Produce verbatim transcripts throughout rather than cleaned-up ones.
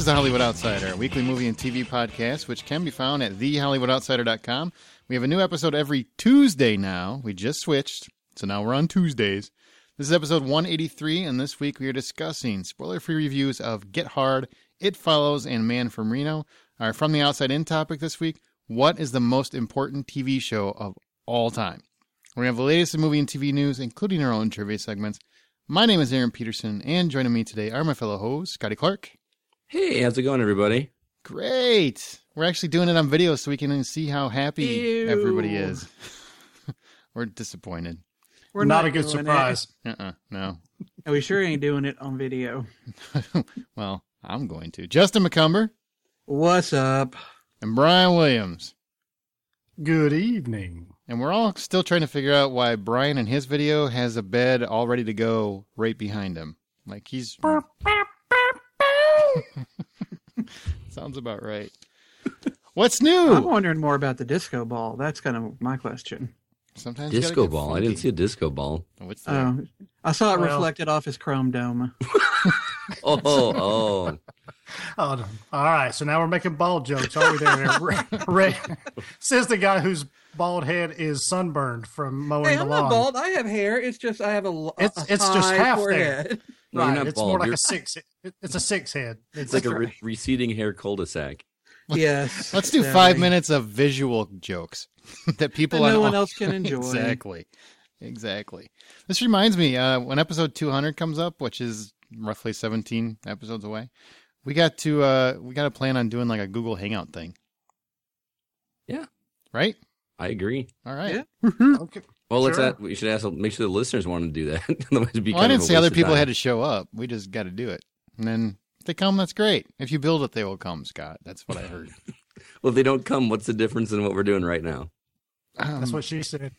The Hollywood Outsider, a weekly movie and T V podcast, which can be found at the hollywood outsider dot com. We have a new episode every Tuesday now. We just switched, so now we're on Tuesdays. This is episode one eighty-three, and this week we are discussing spoiler-free reviews of Get Hard, It Follows, and Man from Reno. Our From the Outside In topic this week, what is the most important T V show of all time? We're going to have the latest in movie and T V news, including our own trivia segments. My name is Aaron Peterson, and joining me today are my fellow hosts, Scotty Clark. Hey, how's it going, everybody? Great. We're actually doing it on video so we can see how happy Ew. everybody is. We're disappointed. We're not, not a good doing surprise. Uh-uh, no. It. We sure ain't doing it on video. Well, I'm going to. Justin McCumber What's up? and Brian Williams. Good evening. And we're all still trying to figure out why Brian in his video has a bed all ready to go right behind him. Like he's... Sounds about right. What's new? I'm wondering more about the disco ball. That's kind of my question. Sometimes you gotta Disco get ball. I funky. didn't see a disco ball. What's that? Oh, I saw it Well- reflected off his chrome dome. Oh, oh. Oh, no. All right. So now we're making bald jokes. Are we there? Ray, Ray, says the guy whose bald head is sunburned from mowing Hey, the I'm lawn. not bald. I have hair. It's just I have a, lo- a It's- it's just high half forehead. No, you're Right. not It's bald. more like You're- a six. it- It's a six head. It's like a re- receding hair cul-de-sac. Yes. Let's do exactly. five minutes of visual jokes that people That no on- one else can enjoy. Exactly. Exactly. This reminds me, uh, when episode two hundred comes up, which is roughly seventeen episodes away, we got to uh, we got to plan on doing like a Google Hangout thing. Yeah. Right? I agree. All right. Yeah. Okay. Well, let's Sure. ask, we should ask, make sure the listeners want to do that. Otherwise it'd be Well, I kind of didn't a say other waste of people time. had to show up. We just got to do it. And then if they come, that's great. If you build it, they will come, Scott. That's what I heard. Well, if they don't come, what's the difference in what we're doing right now? Um, That's what she said.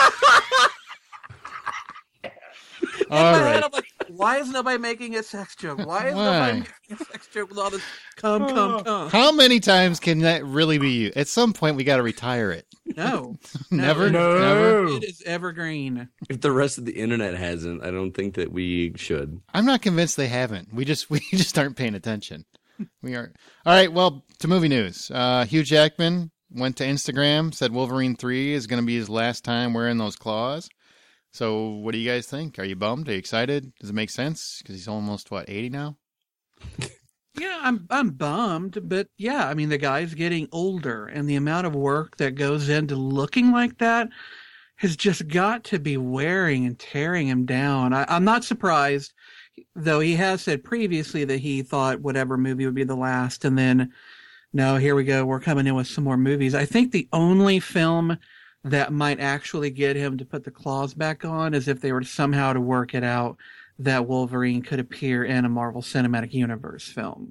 all In my head, right. I'm like, why is nobody making a sex joke? Why is Why? nobody making a sex joke with all this come, come, come? How many times can that really be you? At some point, we got to retire it. No. Never? No. Never? It is evergreen. If the rest of the internet hasn't, I don't think that we should. I'm not convinced they haven't. We just we just aren't paying attention. We are. All right, well, to movie news. Uh, Hugh Jackman went to Instagram, said Wolverine three is going to be his last time wearing those claws. So what do you guys think? Are you bummed? Are you excited? Does it make sense? Because he's almost, what, eighty now? Yeah, I'm I'm bummed, but yeah, I mean the guy's getting older, and the amount of work that goes into looking like that has just got to be wearing and tearing him down. I, I'm not surprised, though he has said previously that he thought whatever movie would be the last, and then no, here we go, we're coming in with some more movies. I think the only film that might actually get him to put the claws back on is if they were somehow to work it out that Wolverine could appear in a Marvel Cinematic Universe film.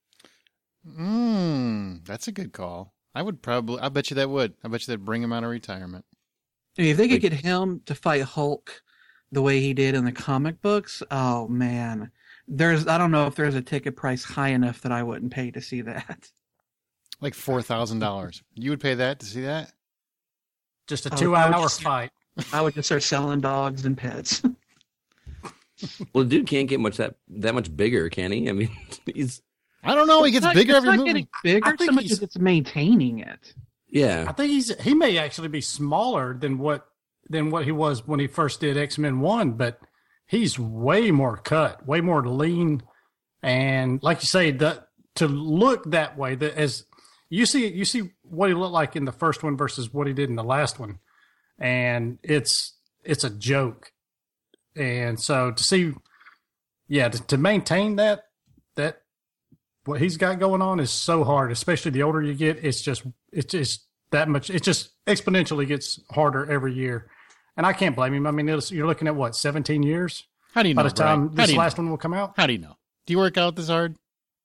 Mmm, that's a good call. I would probably, I bet you that would. I bet you that'd bring him out of retirement. I mean, if they could get him to fight Hulk the way he did in the comic books, oh man. There's, I don't know if there's a ticket price high enough that I wouldn't pay to see that. Like four thousand dollars. You would pay that to see that? Just a Oh, two-hour just- fight. I would just start selling dogs and pets. Well, the dude can't get much that that much bigger, can he? I mean, he's I don't know. He gets It's not- bigger it's every not movie. getting bigger I think so much he's- as it's maintaining it. yeah. I think he's he may actually be smaller than what than what he was when he first did X-Men one, but he's way more cut, way more lean, and like you say, the to look that way, that as you see you see what he looked like in the first one versus what he did in the last one, and it's it's a joke, and so to see, yeah, to, to maintain that that what he's got going on is so hard, especially the older you get. It's just it's just that much. It just exponentially gets harder every year, and I can't blame him. I mean, it's, you're looking at what seventeen years How do you know? by the time Brian? How do this you last know? one will come out. How do you know? Do you work out this hard?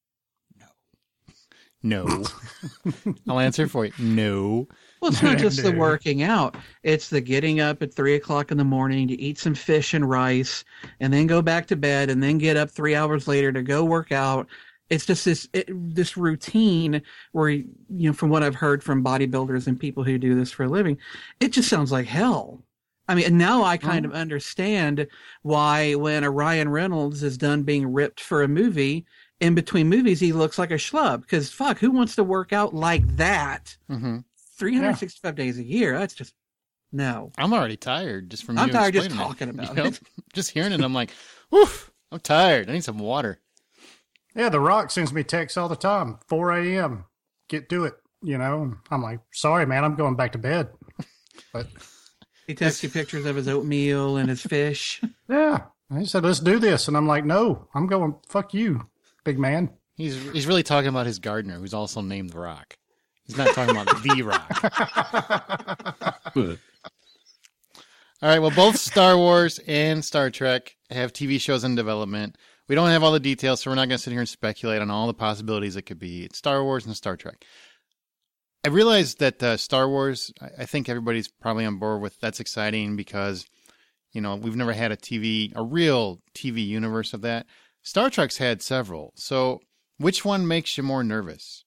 No. No. I'll answer for you. No. Well, it's not just the No. working out. It's the getting up at three o'clock in the morning to eat some fish and rice and then go back to bed and then get up three hours later to go work out. It's just this it, this routine where, you know, from what I've heard from bodybuilders and people who do this for a living, it just sounds like hell. I mean, and now I kind of understand why when a Ryan Reynolds is done being ripped for a movie in between movies, he looks like a schlub. Because fuck, who wants to work out like that Mm-hmm. three hundred sixty-five yeah. days a year? That's just no. I'm already tired just from I'm you tired just explaining talking it. about You know? it. Just hearing it, I'm like, woof, I'm tired. I need some water. Yeah, The Rock sends me texts all the time. four a.m. Get to it. You know, and I'm like, sorry, man, I'm going back to bed. But he texts you pictures of his oatmeal and his fish. Yeah. He said, let's do this. And I'm like, no, I'm going, fuck you, big man. He's he's really talking about his gardener, who's also named The Rock. He's not talking about The Rock. All right, well, both Star Wars and Star Trek have T V shows in development. We don't have all the details, so we're not going to sit here and speculate on all the possibilities it could be. It's Star Wars and Star Trek. I realized that uh, Star Wars, I think everybody's probably on board with. That's exciting because, you know, we've never had a T V, a real T V universe of that. Star Trek's had several. So which one makes you more nervous?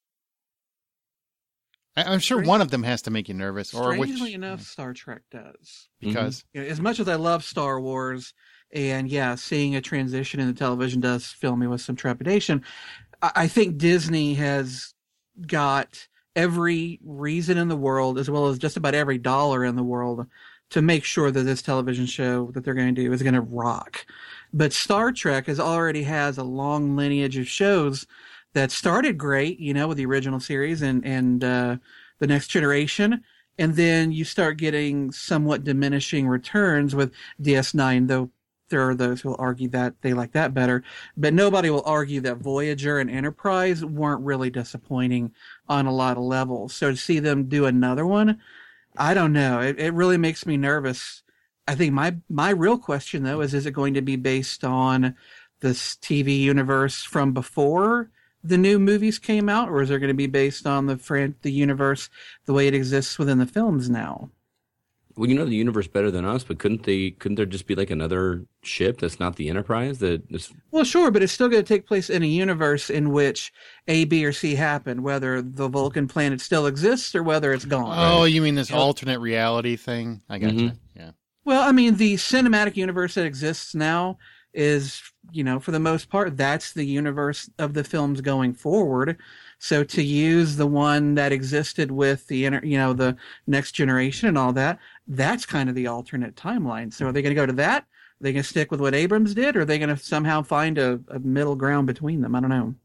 I, I'm sure Strange, one of them has to make you nervous. Or strangely which, enough, Star Trek does. Because? Mm-hmm. As much as I love Star Wars, and yeah, seeing a transition in the television does fill me with some trepidation. I, I think Disney has got every reason in the world, as well as just about every dollar in the world, to make sure that this television show that they're going to do is going to rock. But Star Trek has already has a long lineage of shows that started great, you know, with the original series and, and uh, the Next Generation. And then you start getting somewhat diminishing returns with D S nine, though there are those who will argue that they like that better. But nobody will argue that Voyager and Enterprise weren't really disappointing on a lot of levels. So to see them do another one, I don't know. It, it really makes me nervous. I think my, my real question, though, is is it going to be based on this T V universe from before the new movies came out, or is it going to be based on the fran- the universe the way it exists within the films now? Well, you know the universe better than us, but couldn't they? Couldn't there just be like another ship that's not the Enterprise? That is... Well, sure, but it's still going to take place in a universe in which A, B, or C happened, whether the Vulcan planet still exists or whether it's gone. Oh, you mean this yep. alternate reality thing? I got you. Mm-hmm. Yeah. Well, I mean, the cinematic universe that exists now is, you know, for the most part, that's the universe of the films going forward. So to use the one that existed with the, you know, the Next Generation and all that, that's kind of the alternate timeline. So are they going to go to that? Are they going to stick with what Abrams did? Or are they going to somehow find a, a middle ground between them? I don't know.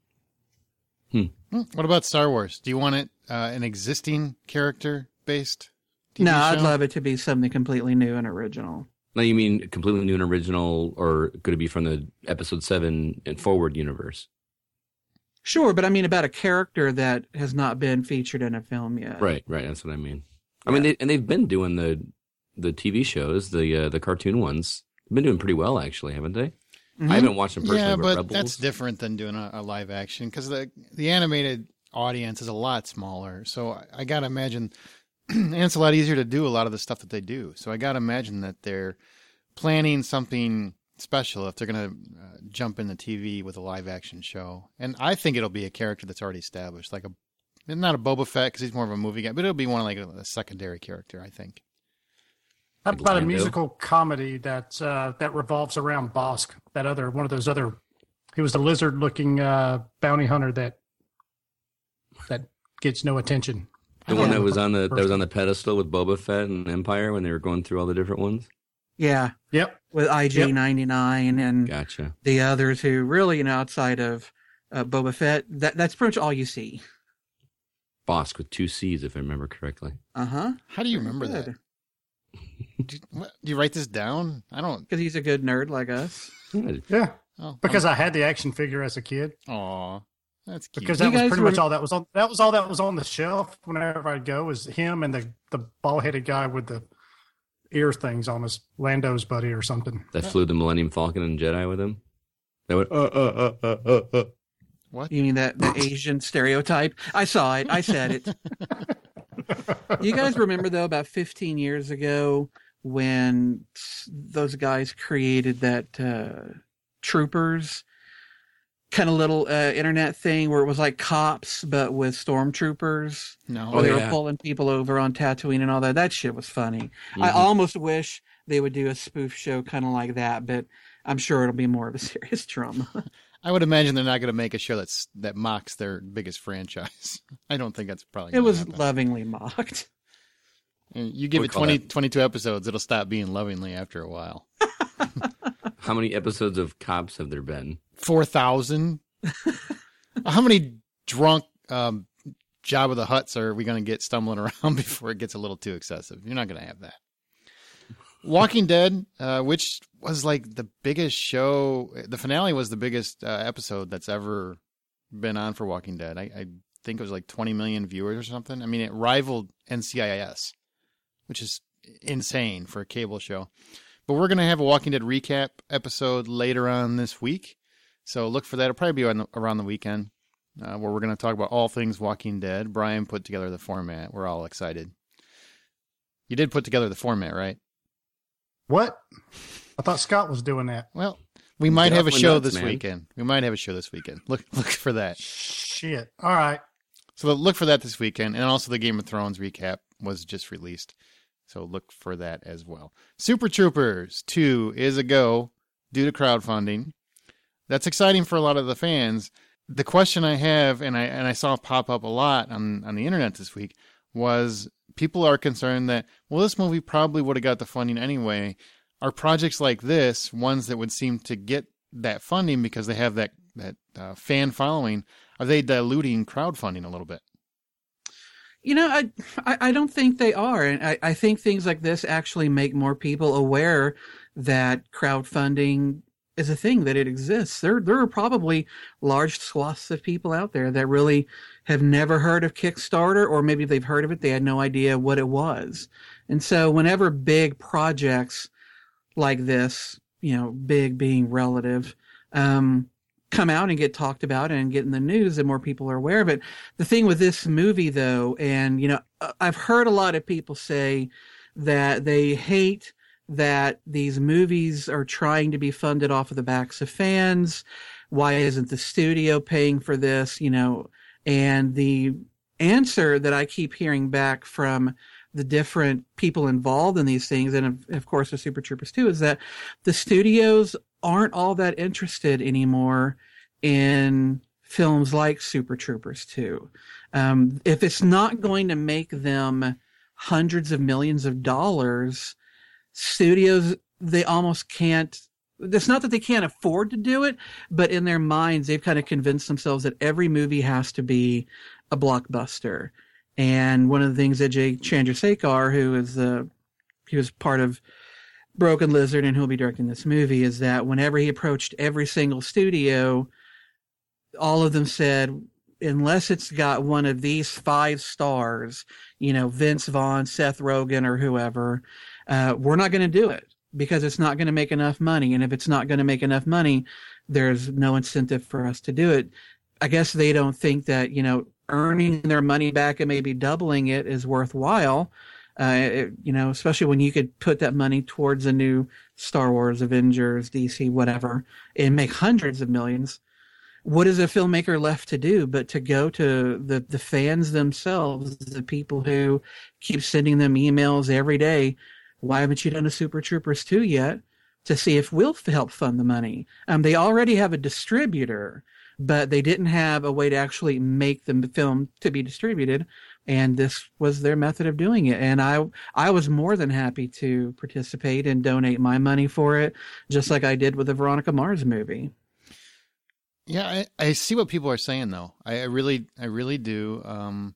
Hmm. What about Star Wars? Do you want it uh, an existing character based T V no, show? I'd love it to be something completely new and original. No, you mean completely new and original, or could it be from the episode seven and forward universe? Sure, but I mean about a character that has not been featured in a film yet. Right, right. That's what I mean. I yeah. mean, they, and they've been doing the the T V shows, the uh, the cartoon ones. They've been doing pretty well, actually, haven't they? Mm-hmm. I haven't watched them personally. Yeah, but Rebels. That's different than doing a, a live action because the the animated audience is a lot smaller. So I, I got to imagine, and it's a lot easier to do a lot of the stuff that they do. So I got to imagine that they're planning something special if they're going to uh, jump in the T V with a live action show. And I think it'll be a character that's already established, like a not a Boba Fett because he's more of a movie guy, but it'll be one like a, a secondary character, I think. How about a musical comedy that uh, that revolves around Bosk? That other one of those other, he was the lizard-looking uh, bounty hunter that that gets no attention. The one that was on the that was on the pedestal with Boba Fett and Empire when they were going through all the different ones. Yeah. Yep. With I G ninety-nine yep. and gotcha. The others who really, you know, outside of uh, Boba Fett, that that's pretty much all you see. Bosk with two C's, if I remember correctly. Uh huh. How do you remember Good. that? Do you, what, do you write this down? I don't. Because he's a good nerd like us. Yeah. Oh, because I'm... I had the action figure as a kid. Aw, that's cute. Because that you was pretty were... much all that was on. That was all that was on the shelf whenever I'd go. Was him and the the bald headed guy with the ear things on his Lando's buddy or something. That flew the Millennium Falcon and Jedi with him. That went. Uh uh uh uh uh. What? You mean that the Asian stereotype? I saw it. I said it. You guys remember, though, about fifteen years ago when those guys created that uh, Troopers kind of little uh, internet thing where it was like cops, but with stormtroopers? No. Where oh, they yeah. were pulling people over on Tatooine and all that. That shit was funny. Mm-hmm. I almost wish they would do a spoof show kind of like that, but I'm sure it'll be more of a serious drama. I would imagine they're not going to make a show that's that mocks their biggest franchise. I don't think that's probably. It was happen. lovingly mocked. And you give We'll it call twenty, that- twenty-two episodes, it'll stop being lovingly after a while. How many episodes of Cops have there been? Four thousand. How many drunk um, Jabba the Hutts are we going to get stumbling around before it gets a little too excessive? You're not going to have that. Walking Dead, uh, which was like the biggest show. The finale was the biggest uh, episode that's ever been on for Walking Dead. I, I think it was like twenty million viewers or something. I mean, it rivaled N C I S, which is insane for a cable show. But we're going to have a Walking Dead recap episode later on this week. So look for that. It'll probably be on the, around the weekend uh, where we're going to talk about all things Walking Dead. Brian put together the format. We're all excited. You did put together the format, right? What? I thought Scott was doing that. Well, we might Get have a off my show nuts, this man. weekend. We might have a show this weekend. Look look for that. Shit. All right. So look for that this weekend. And also the Game of Thrones recap was just released. So look for that as well. Super Troopers two is a go due to crowdfunding. That's exciting for a lot of the fans. The question I have, and I and I saw it pop up a lot on, on the internet this week, was people are concerned that, well, this movie probably would have got the funding anyway. Are projects like this, ones that would seem to get that funding because they have that, that uh, fan following, are they diluting crowdfunding a little bit? You know, I, I I don't think they are. And I, I think things like this actually make more people aware that crowdfunding is a thing, that it exists. There there are probably large swaths of people out there that really have never heard of Kickstarter, or maybe they've heard of it, they had no idea what it was. And so whenever big projects like this, you know, big being relative, um, come out and get talked about and get in the news, and more people are aware of it. The thing with this movie, though, and, you know, I've heard a lot of people say that they hate that these movies are trying to be funded off of the backs of fans. Why isn't the studio paying for this? You know, and the answer that I keep hearing back from the different people involved in these things, and of, of course the Super Troopers too, is that the studios aren't all that interested anymore in films like Super Troopers two. Um, if it's not going to make them hundreds of millions of dollars, studios, they almost can't, it's not that they can't afford to do it, but in their minds, they've kind of convinced themselves that every movie has to be a blockbuster. And one of the things that Jay Chandrasekhar, who is the, he was part of Broken Lizard and who'll be directing this movie, is that whenever he approached every single studio, all of them said, unless it's got one of these five stars, you know, Vince Vaughn, Seth Rogen, or whoever, uh, we're not going to do it because it's not going to make enough money. And if it's not going to make enough money, there's no incentive for us to do it. I guess they don't think that, you know, earning their money back and maybe doubling it is worthwhile. Uh, it, you know, especially when you could put that money towards a new Star Wars, Avengers, D C, whatever, and make hundreds of millions. What is a filmmaker left to do but to go to the, the fans themselves, the people who keep sending them emails every day? Why haven't you done a Super Troopers two yet? To see if we'll help fund the money. Um, they already have a distributor, but they didn't have a way to actually make the film to be distributed. And this was their method of doing it. And I, I was more than happy to participate and donate my money for it, just like I did with the Veronica Mars movie. Yeah, I, I see what people are saying, though. I, I really, I really do. Um,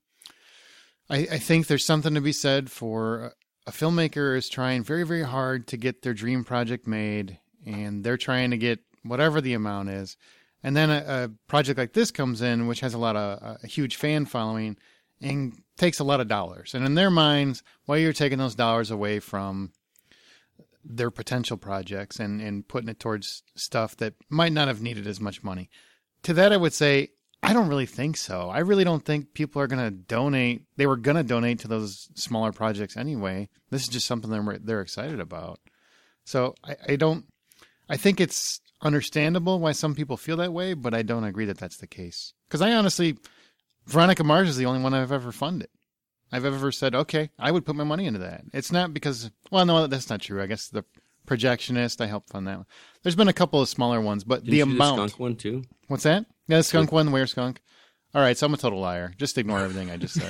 I, I think there's something to be said for a filmmaker is trying very, very hard to get their dream project made, and they're trying to get whatever the amount is. And then a, a project like this comes in, which has a lot of a huge fan following and takes a lot of dollars. And in their minds, well, you're taking those dollars away from their potential projects and, and putting it towards stuff that might not have needed as much money. To that, I would say, I don't really think so. I really don't think people are going to donate. They were going to donate to those smaller projects anyway. This is just something they're, they're excited about. So I, I don't, I think it's understandable why some people feel that way, but I don't agree that that's the case. Because I honestly, Veronica Mars is the only one I've ever funded. I've ever said, okay, I would put my money into that. It's not because, well, no, that's not true. I guess the Projectionist, I helped fund that one. There's been a couple of smaller ones, but Didn't the you do amount. the skunk one too? What's that? Yeah, the skunk one. Where skunk? All right, so I'm a total liar. Just ignore everything I just said.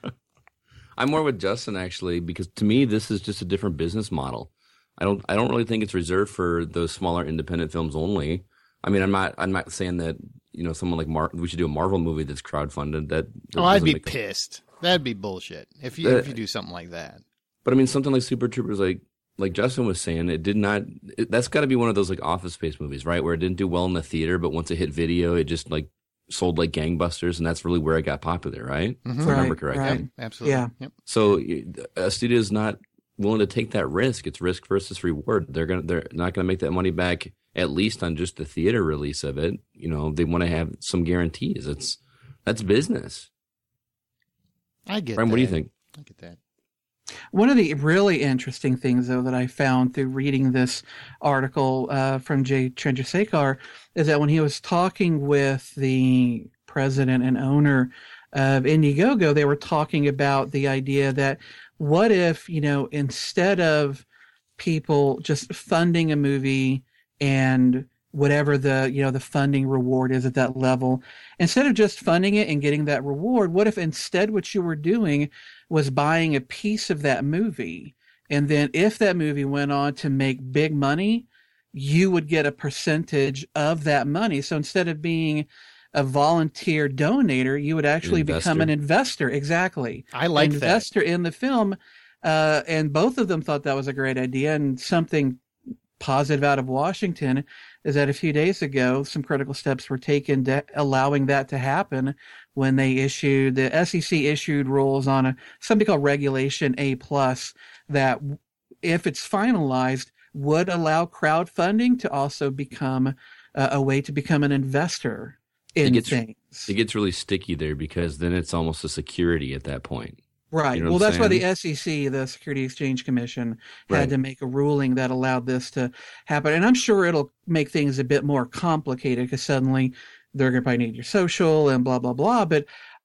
I'm more with Justin actually, because to me this is just a different business model. I don't I don't really think it's reserved for those smaller independent films only. I mean, I'm not I'm not saying that, you know, someone like Mar- we should do a Marvel movie that's crowdfunded. That, that Oh, I'd be make pissed. That'd be bullshit if you Uh, if you do something like that. But I mean, something like Super Troopers, like like Justin was saying, it did not. It, that's got to be one of those like Office Space movies, right? Where it didn't do well in the theater, but once it hit video, it just like sold like gangbusters, and that's really where it got popular, right? Mhm. If I remember Right, correctly. right. Yep, absolutely. Yeah. Yep. So a studio is not willing to take that risk. It's risk versus reward. They're gonna they're not gonna make that money back, at least on just the theater release of it. You know, they want to have some guarantees. It's that's business. I get Brian, that. what do you think? I get that. One of the really interesting things, though, that I found through reading this article uh, from Jay Chandrasekhar is that when he was talking with the president and owner of Indiegogo, they were talking about the idea that what if, you know, instead of people just funding a movie and whatever the, you know, the funding reward is at that level, instead of just funding it and getting that reward, what if instead what you were doing was buying a piece of that movie, and then if that movie went on to make big money, you would get a percentage of that money. So instead of being a volunteer donator, you would actually become an investor. Exactly. I like an that. investor in the film. Uh, and both of them thought that was a great idea. And something positive out of Washington is that a few days ago, some critical steps were taken to allowing that to happen when they issued, the S E C issued rules on a something called Regulation A plus, that if it's finalized would allow crowdfunding to also become uh, a way to become an investor in It gets- things. It gets really sticky there because then it's almost a security at that point. Right. You know Well, what I'm that's why the saying? S E C, the Security Exchange Commission, had Right. to make a ruling that allowed this to happen. And I'm sure it'll make things a bit more complicated because suddenly they're going to probably need your social and blah, blah, blah. But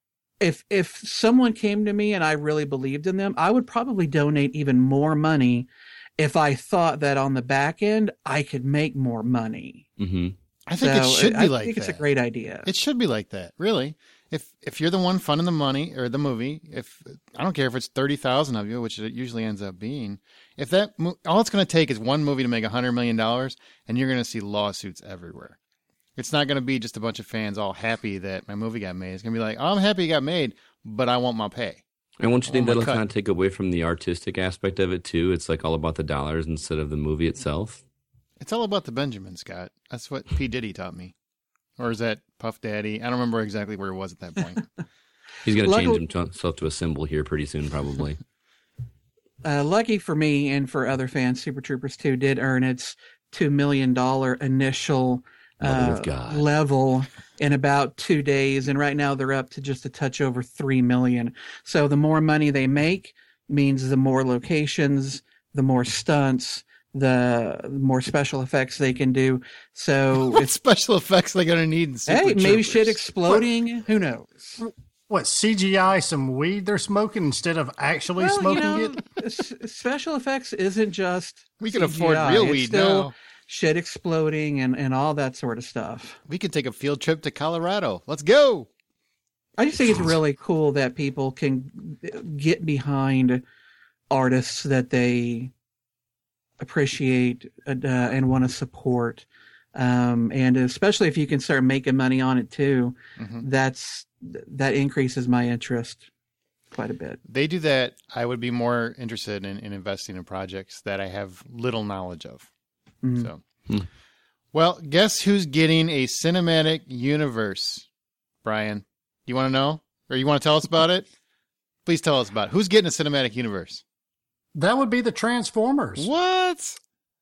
if if someone came to me and I really believed in them, I would probably donate even more money if I thought that on the back end I could make more money. Mm-hmm. I think So it should be I like think that. it's a great idea. It should be like that, really. If if you're the one funding the money or the movie, if I don't care if it's thirty thousand of you, which it usually ends up being, if that mo- all it's going to take is one movie to make a hundred million dollars, and you're going to see lawsuits everywhere. It's not going to be just a bunch of fans all happy that my movie got made. It's going to be like, oh, I'm happy it got made, but I want my pay. And don't you think Oh, my that'll cut. kind of take away from the artistic aspect of it too? It's like all about the dollars instead of the movie itself. It's all about the Benjamin, Scott. That's what P. Diddy taught me. Or is that Puff Daddy? I don't remember exactly where it was at that point. He's going to Luckily- change himself to a symbol here pretty soon, probably. Uh, lucky for me and for other fans, Super Troopers two did earn its two million dollars initial Mother uh, of God. level in about two days. And right now they're up to just a touch over three million dollars. So the more money they make means the more locations, the more stunts, the more special effects they can do. So What it's, special effects they going to need in Super hey, maybe Troopers? shit exploding. Who knows? What, C G I some weed they're smoking instead of actually Well, you smoking know, it? s- special effects isn't just We can C G I. afford real It's weed still now. shit exploding and, and all that sort of stuff. We could take a field trip to Colorado. Let's go. I just think it's really cool that people can get behind artists that they appreciate uh, and want to support. Um, and especially if you can start making money on it too, Mhm. that's that increases my interest quite a bit. They do that. I would be more interested in, in investing in projects that I have little knowledge of. Mhm. So, Hmm. well, guess who's getting a cinematic universe? Brian, you want to know, or you want to tell us about it? Please tell us about it. Who's getting a cinematic universe. That would be the Transformers. What?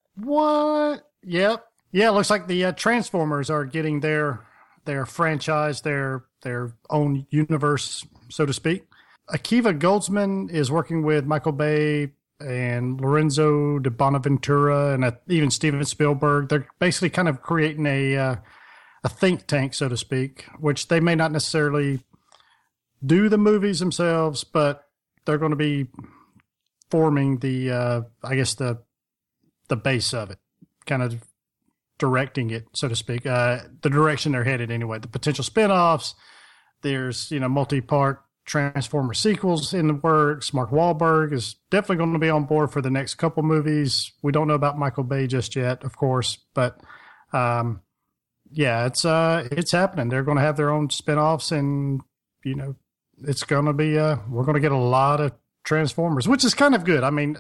What? Yep. Yeah, it looks like the uh, Transformers are getting their their franchise, their their own universe, so to speak. Akiva Goldsman is working with Michael Bay and Lorenzo de Bonaventura and uh, even Steven Spielberg. They're basically kind of creating a uh, a think tank, so to speak, which they may not necessarily do the movies themselves, but they're going to be forming the, uh, I guess the the base of it, kind of directing it, so to speak. Uh, the direction they're headed anyway. The potential spinoffs. There's you know multi-part Transformer sequels in the works. Mark Wahlberg is definitely going to be on board for the next couple movies. We don't know about Michael Bay just yet, of course, but um, yeah, it's uh, it's happening. They're going to have their own spinoffs, and you know, it's going to be uh, we're going to get a lot of Transformers, which is kind of good. I mean,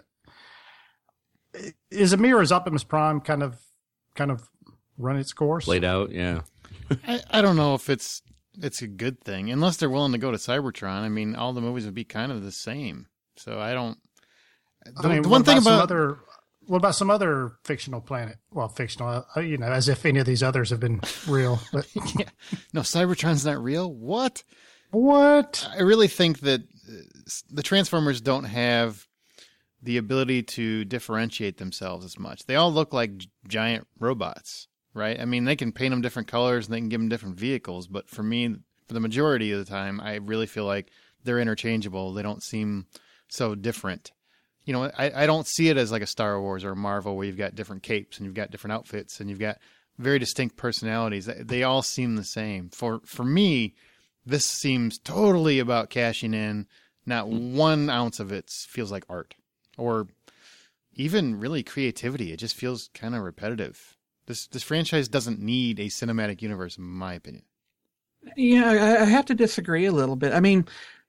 is Amira's Optimus Prime kind of kind of run its course? Laid out, yeah. I, I don't know if it's it's a good thing, unless they're willing to go to Cybertron. I mean, all the movies would be kind of the same. So I don't. The, I mean, the one thing about, about other, what about some other fictional planet? Well, fictional, uh, you know, as if any of these others have been real. But yeah. No, Cybertron's not real. What? What? I really think that the Transformers don't have the ability to differentiate themselves as much. They all look like g- giant robots. Right? I mean, they can paint them different colors and they can give them different vehicles. But for me, for the majority of the time, I really feel like they're interchangeable. They don't seem so different. You know, I, I don't see it as like a Star Wars or a Marvel where you've got different capes and you've got different outfits and you've got very distinct personalities. They all seem the same. For for me, this seems totally about cashing in. Not one ounce of it feels like art or even really creativity. It just feels kind of repetitive. This this franchise doesn't need a cinematic universe, in my opinion. Yeah, I, I have to disagree a little bit. I mean,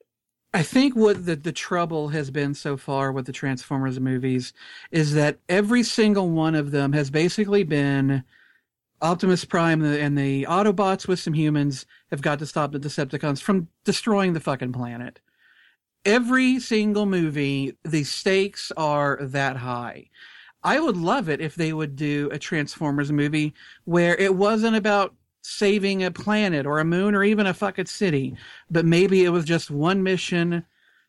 I think what the, the trouble has been so far with the Transformers movies is that every single one of them has basically been Optimus Prime and the, and the Autobots with some humans have got to stop the Decepticons from destroying the fucking planet. Every single movie, the stakes are that high. I would love it if they would do a Transformers movie where it wasn't about saving a planet or a moon or even a fucking city, but maybe it was just one mission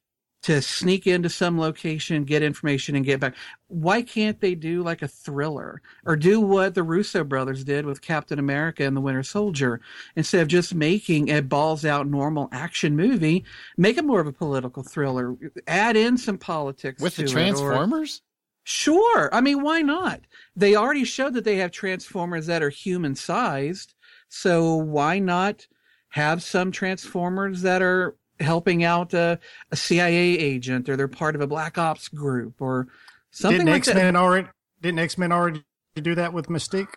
to sneak into some location, get information, and get back. Why can't they do like a thriller or do what the Russo brothers did with Captain America and the Winter Soldier? Instead of just making a balls out normal action movie, make it more of a political thriller. Add in some politics with to the it, Transformers. Or, Sure. I mean, why not? They already showed that they have Transformers that are human-sized, so why not have some Transformers that are helping out a, a C I A agent, or they're part of a Black Ops group, or something didn't like X-Men that? Already, didn't X-Men already do that with Mystique?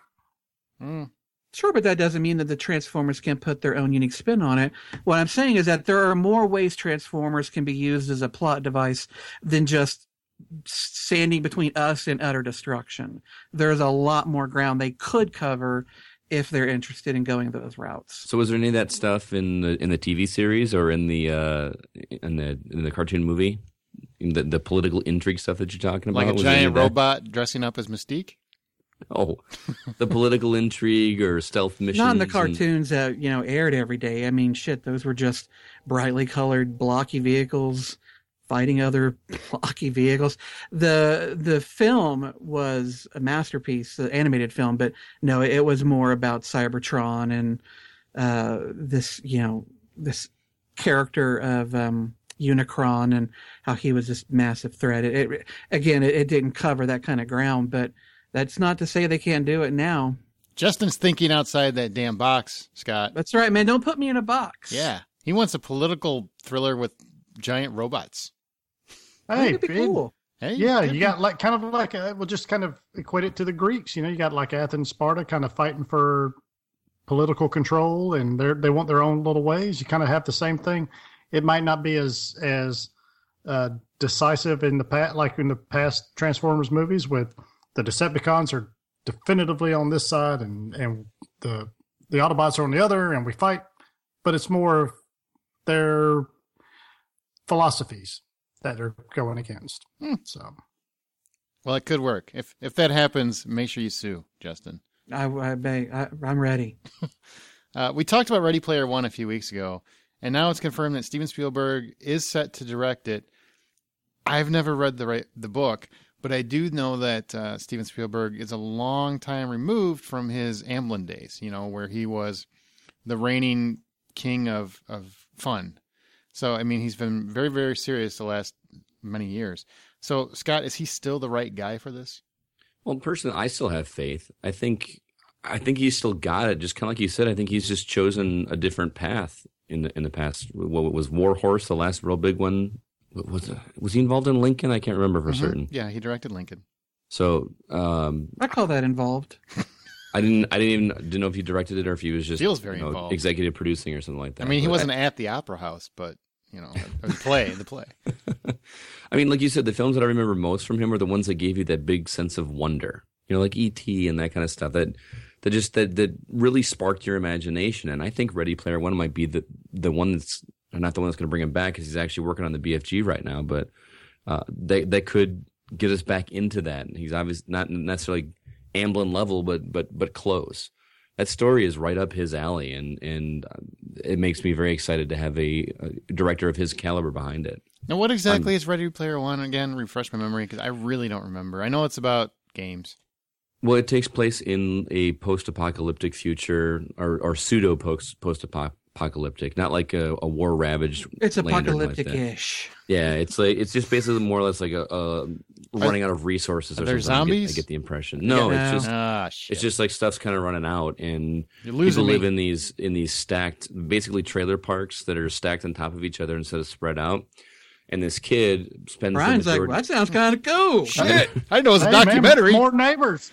Mm. Sure, but that doesn't mean that the Transformers can put their own unique spin on it. What I'm saying is that there are more ways Transformers can be used as a plot device than just standing between us and utter destruction. There's a lot more ground they could cover if they're interested in going those routes. So, was there any of that stuff in the in the T V series or in the uh, in the in the cartoon movie? In the the political intrigue stuff that you're talking about, Like a Was there any giant of that? robot dressing up as Mystique? Oh, the political intrigue or stealth missions. Not in the and- cartoons that, you know, aired every day. I mean, shit, those were just brightly colored, blocky vehicles fighting other blocky vehicles. The the film was a masterpiece, the animated film, but no, it was more about Cybertron and uh, this, you know, this character of um, Unicron and how he was this massive threat. It, it again, it, it didn't cover that kind of ground, but that's not to say they can't do it now. Justin's thinking outside that damn box, Scott. That's right, man. Don't put me in a box. Yeah. He wants a political thriller with giant robots. Hey, That'd be it- cool. Hey, yeah, good. you got like kind of like a, we'll just kind of equate it to the Greeks. You know, you got like Athens, Sparta, kind of fighting for political control, and they they want their own little ways. You kind of have the same thing. It might not be as as uh, decisive in the past, like in the past Transformers movies, with the Decepticons are definitively on this side, and and the the Autobots are on the other, and we fight. But it's more their philosophies that are going against. Hmm. So, Well, it could work. If if that happens, make sure you sue, Justin. I, I, I, I'm ready. Uh, we talked about Ready Player One a few weeks ago, and now it's confirmed that Steven Spielberg is set to direct it. I've never read the right, the book, but I do know that uh, Steven Spielberg is a long time removed from his Amblin days, you know, where he was the reigning king of, of fun. So, I mean, he's been very, very serious the last many years. So, Scott, is he still the right guy for this? Well, personally, I still have faith. I think I think he's still got it. Just kind of like you said, I think he's just chosen a different path in the in the past. What was War Horse, the last real big one? Was was he involved in Lincoln? I can't remember for mm-hmm. certain. Yeah, he directed Lincoln. So um, I call that involved. I didn't. I didn't even didn't know if he directed it or if he was just feels very you know, involved. executive producing or something like that. I mean, he but wasn't I, at the Opera House, but you know, the play, the play. I mean, like you said, the films that I remember most from him were the ones that gave you that big sense of wonder. You know, like E T and that kind of stuff. That that just that that really sparked your imagination. And I think Ready Player One might be the the one that's not the one that's going to bring him back because he's actually working on the B F G right now. But uh, they that could get us back into that. He's obviously not necessarily Amblin level, but but but close. That story is right up his alley, and and it makes me very excited to have a, a director of his caliber behind it. Now, what exactly um, is Ready Player One again? Refresh my memory because I really don't remember. I know it's about games. Well, it takes place in a post-apocalyptic future, or, or pseudo post post-apocalyptic, not like a, a war-ravaged. It's apocalyptic-ish. Like yeah, it's like it's just basically more or less like a, a running out of resources. Are or there something. zombies? I get, I get the impression. No, yeah, it's just ah, shit. it's just like stuff's kind of running out, and You're people me. live in these in these stacked, basically trailer parks that are stacked on top of each other instead of spread out. And this kid spends. Brian's the like, majority- well, that sounds kind of cool. Shit, I know it's a Hey, man, documentary. more neighbors.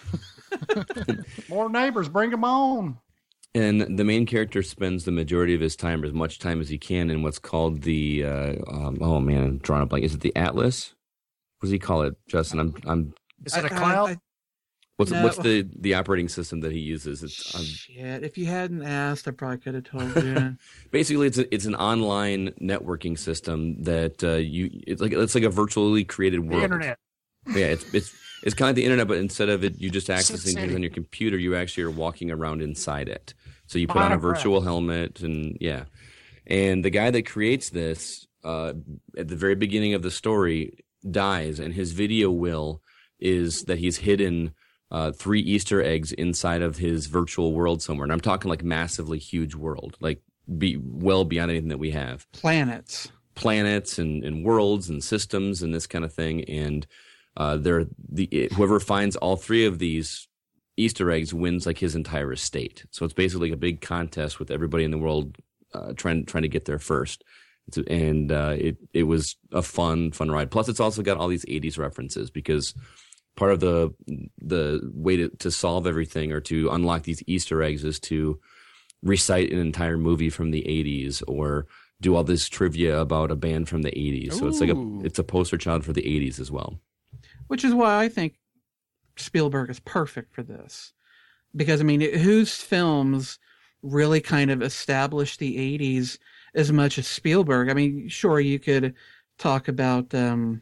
More neighbors. Bring them on. And the main character spends the majority of his time, or as much time as he can, in what's called the uh, um, oh man, I'm drawing a blank. Is it the Atlas? What does he call it, Justin? I'm I'm. Is it a I- cloud? I- I- What's No. what's the, the operating system that he uses? It's um, Shit, if you hadn't asked, I probably could have told you. basically it's a, it's an online networking system that uh, you it's like it's like a virtually created world. The internet. Yeah, it's it's it's kind of like the internet, but instead of it, you just accessing City. things on your computer, you actually are walking around inside it. So you put Behind on a a breath. virtual helmet, and yeah. And the guy that creates this, uh, at the very beginning of the story, dies, and his video will is that he's hidden uh, three Easter eggs inside of his virtual world somewhere. And I'm talking like massively huge world, like be well beyond anything that we have. Planets. Planets and, and worlds and systems and this kind of thing. And uh, they're the whoever finds all three of these Easter eggs wins like his entire estate. So it's basically a big contest with everybody in the world uh, trying trying to get there first. It's, and uh, it it was a fun fun ride. Plus, it's also got all these eighties references because part of the the way to, to solve everything or to unlock these Easter eggs is to recite an entire movie from the eighties or do all this trivia about a band from the eighties. So it's like a Ooh. it's a poster child for the eighties as well. Which is why I think Spielberg is perfect for this. Because, I mean, whose films really kind of established the eighties as much as Spielberg? I mean, sure, you could talk about, um,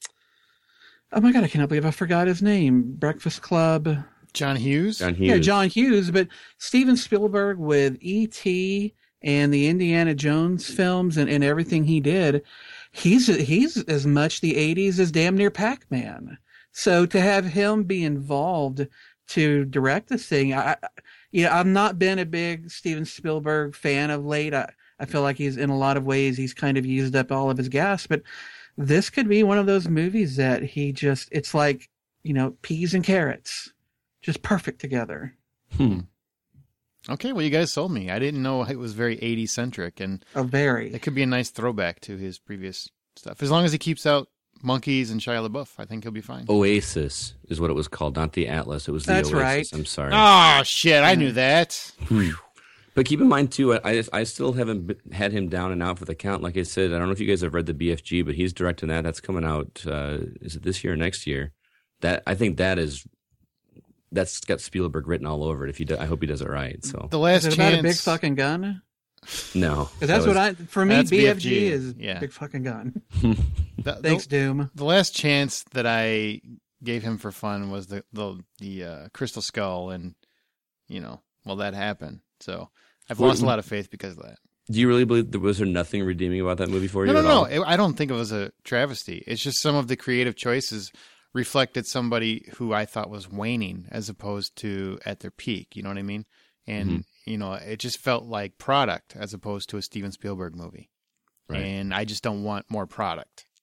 oh my God, I cannot believe I forgot his name. Breakfast Club. John Hughes. John Hughes. Yeah, John Hughes. But Steven Spielberg with E T and the Indiana Jones films and, and everything he did, he's he's as much the eighties as damn near Pac-Man. So to have him be involved to direct this thing, I, you know, I've not been a big Steven Spielberg fan of late. I, I feel like he's in a lot of ways he's kind of used up all of his gas, but this could be one of those movies that he just, it's like, you know, peas and carrots, just perfect together. Hmm. Okay, well, you guys sold me. I didn't know it was very eighties centric, and A very. it could be a nice throwback to his previous stuff. As long as he keeps out monkeys and Shia LaBeouf, I think he'll be fine. Oasis is what it was called, not the Atlas. It was the That's Oasis. right. I'm sorry. Oh, shit, I knew that. But keep in mind, too, I, I still haven't b- had him down and out for the count. Like I said, I don't know if you guys have read the B F G, but he's directing that. That's coming out, uh, is it this year or next year? That I think that is, that's got Spielberg written all over it. If he do, I hope he does it right. So The last Is it chance. about a big fucking gun? No. Because that's what I, for me, That's B F G, B F G, is yeah. big fucking gun. the, Thanks, the, Doom. the last chance that I gave him for fun was the the, the uh, Crystal Skull, and, you know, well, that happened. So I've lost a lot of faith because of that. Do you really believe there was there nothing redeeming about that movie for you? No, no, at all? no. It- I don't think it was a travesty. It's just some of the creative choices reflected somebody who I thought was waning as opposed to at their peak. You know what I mean? And, Mm-hmm. you know, it just felt like product as opposed to a Steven Spielberg movie. Right. And I just don't want more product.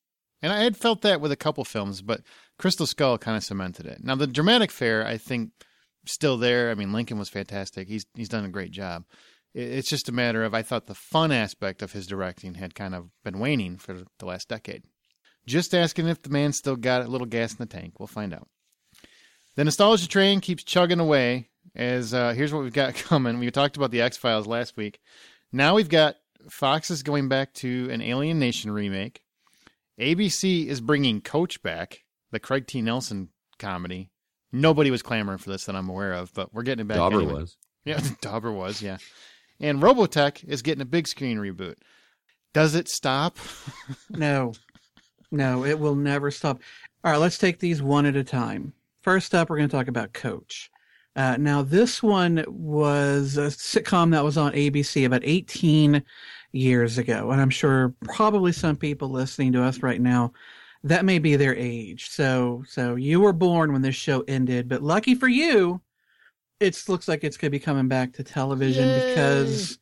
And I had felt that with a couple films, but Crystal Skull kind of cemented it. Now, the dramatic fare, I think, still there. I mean, Lincoln was fantastic. He's he's done a great job. It's just a matter of, I thought the fun aspect of his directing had kind of been waning for the last decade. Just asking if the man still got a little gas in the tank. We'll find out. The nostalgia train keeps chugging away as uh, here's what we've got coming. We talked about the X-Files last week. Now we've got Fox is going back to an Alien Nation remake. A B C is bringing Coach back, the Craig T. Nelson comedy. Nobody was clamoring for this that I'm aware of, but we're getting it back. Dauber anyway. was. Yeah, Dauber was, yeah. And Robotech is getting a big screen reboot. Does it stop? No. No, it will never stop. All right, let's take these one at a time. First up, we're going to talk about Coach. Uh, now, this one was a sitcom that was on A B C about eighteen years ago. And I'm sure probably some people listening to us right now, that may be their age. So so you were born when this show ended. But lucky for you, it looks like it's going to be coming back to television. Yay. Because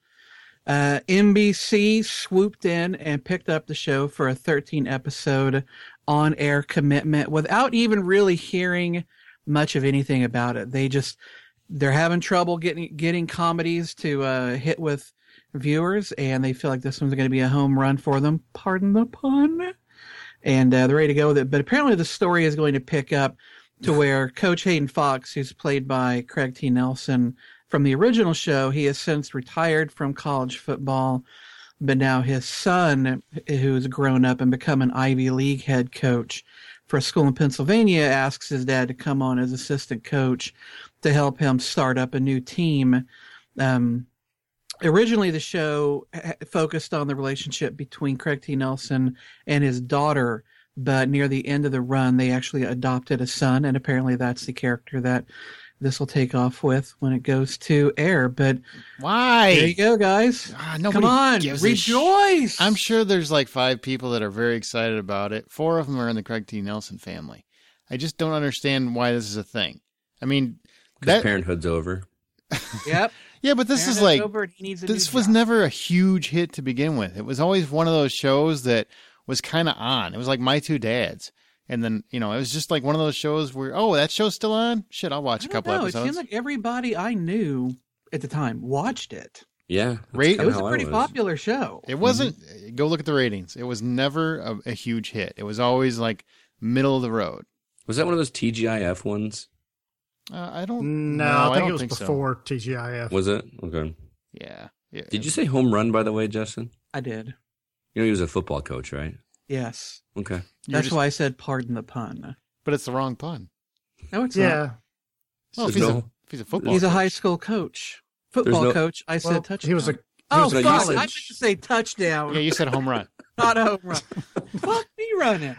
uh, N B C swooped in and picked up the show for a thirteen episode on-air commitment without even really hearing much of anything about it. They just, they're having trouble getting getting comedies to uh, hit with viewers, and they feel like this one's going to be a home run for them. Pardon the pun. And uh, they're ready to go with it. But apparently the story is going to pick up to where Coach Hayden Fox, who's played by Craig T. Nelson from the original show, he has since retired from college football. But now his son, who's grown up and become an Ivy League head coach for a school in Pennsylvania, asks his dad to come on as assistant coach to help him start up a new team. Um, originally, the show focused on the relationship between Craig T. Nelson and his daughter, but near the end of the run, they actually adopted a son, and apparently that's the character that this will take off with when it goes to air. But why? There you go, guys. Ah, Come on, rejoice! Sh- I'm sure there's like five people that are very excited about it. Four of them are in the Craig T. Nelson family. I just don't understand why this is a thing. I mean, because Parenthood's over. Yep. Yeah, but this is like, this was never a huge hit to begin with. It was always one of those shows that was kind of on. It was like My Two Dads. And then, you know, it was just like one of those shows where, oh, that show's still on? Shit, I'll watch a couple know. episodes. It seemed like everybody I knew at the time watched it. Yeah. It was a pretty was. popular show. It wasn't, mm-hmm. Go look at the ratings. It was never a, a huge hit. It was always like middle of the road. Was that one of those T G I F ones? Uh, I don't no, know. I think I don't it was think before so. T G I F. Was it? Okay. Yeah. yeah. Did you say home run, by the way, Justin? I did. You know, he was a football coach, right? Yes. Okay. That's just... why I said pardon the pun. But it's the wrong pun. No, it's yeah. not. Well, if he's, no... a, if he's a football He's coach. a high school coach. Football no... coach. I said well, touchdown. He was a... He oh, was a God. college. I meant to say touchdown. Yeah, you said home run. Not a home run. Fuck me running.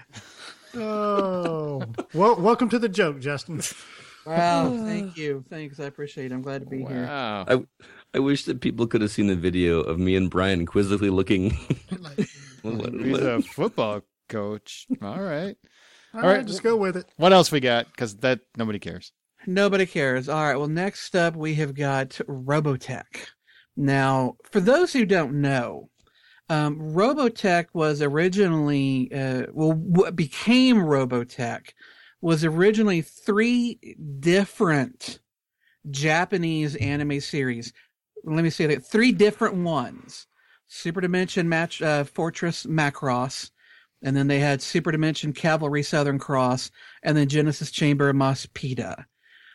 Oh. Well, welcome to the joke, Justin. Wow, thank you. Thanks, I appreciate it. I'm glad to be wow. here. I, I wish that people could have seen the video of me and Brian quizzically looking. He's a football coach. All right. All, All right, right, just go with it. What else we got? Because that nobody cares. Nobody cares. All right, well, next up we have got Robotech. Now, for those who don't know, um, Robotech was originally, uh, well, what became Robotech was originally three different Japanese anime series. Let me say that three different ones: Super Dimension Match, uh, Fortress Macross, and then they had Super Dimension Cavalry Southern Cross, and then Genesis Chamber Mospita.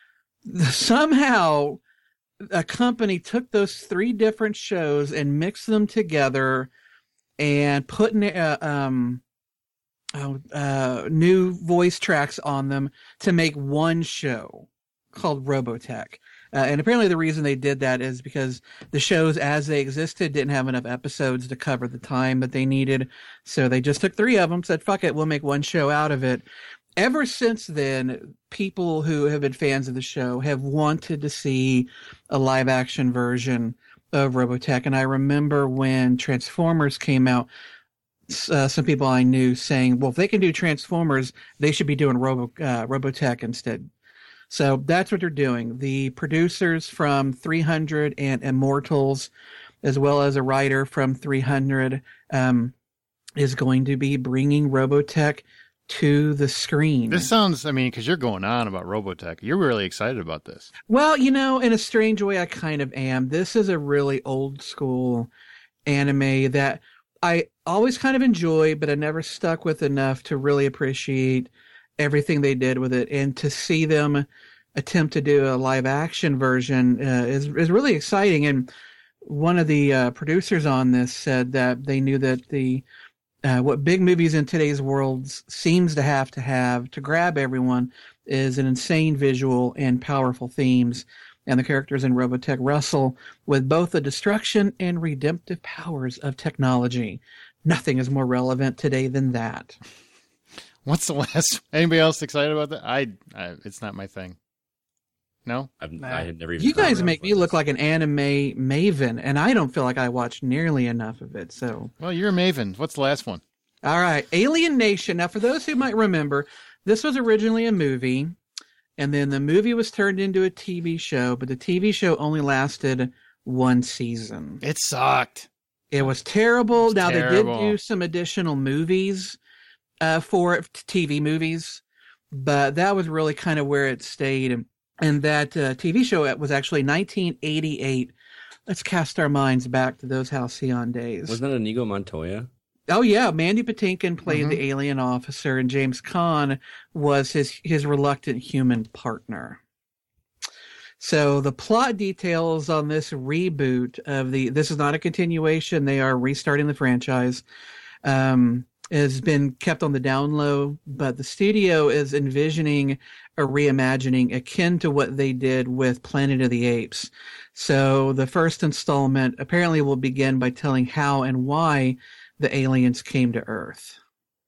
Somehow, a company took those three different shows and mixed them together and put in a, um. Oh, uh, new voice tracks on them to make one show called Robotech. Uh, and apparently the reason they did that is because the shows as they existed didn't have enough episodes to cover the time that they needed. So they just took three of them, said, fuck it, we'll make one show out of it. Ever since then, people who have been fans of the show have wanted to see a live action version of Robotech. And I remember when Transformers came out, Uh, some people I knew saying, well, if they can do Transformers, they should be doing Robo, uh, Robotech instead. So that's what they're doing. The producers from three hundred and Immortals, as well as a writer from three hundred, um, is going to be bringing Robotech to the screen. This sounds, I mean, because you're going on about Robotech. You're really excited about this. Well, you know, in a strange way, I kind of am. This is a really old school anime that I always kind of enjoy, but I never stuck with enough to really appreciate everything they did with it. And to see them attempt to do a live action version uh, is is really exciting. And one of the uh, producers on this said that they knew that the uh, what big movies in today's world seems to have to have to grab everyone is an insane visual and powerful themes. And the characters in Robotech wrestle with both the destruction and redemptive powers of technology. Nothing is more relevant today than that. What's the last? Anybody else excited about that? I, I it's not my thing. No, I've, I had never even. You guys heard make of me this. look like an anime maven, and I don't feel like I watched nearly enough of it. So, well, you're a maven. What's the last one? all right, Alien Nation. Now, for those who might remember, this was originally a movie, and then the movie was turned into a T V show, but the T V show only lasted one season. It sucked. It was terrible. It's now terrible. they did do some additional movies uh, for it, T V movies, but that was really kind of where it stayed. And, and that uh, T V show was actually nineteen eighty-eight. Let's cast our minds back to those Halcyon days. Wasn't that Inigo Montoya? Oh yeah, Mandy Patinkin played Mhm. the alien officer, and James Caan was his his reluctant human partner. So the plot details on this reboot of the this is not a continuation; they are restarting the franchise. Um, has been kept on the down low, but the studio is envisioning a reimagining akin to what they did with Planet of the Apes. So the first installment apparently will begin by telling how and why the aliens came to Earth.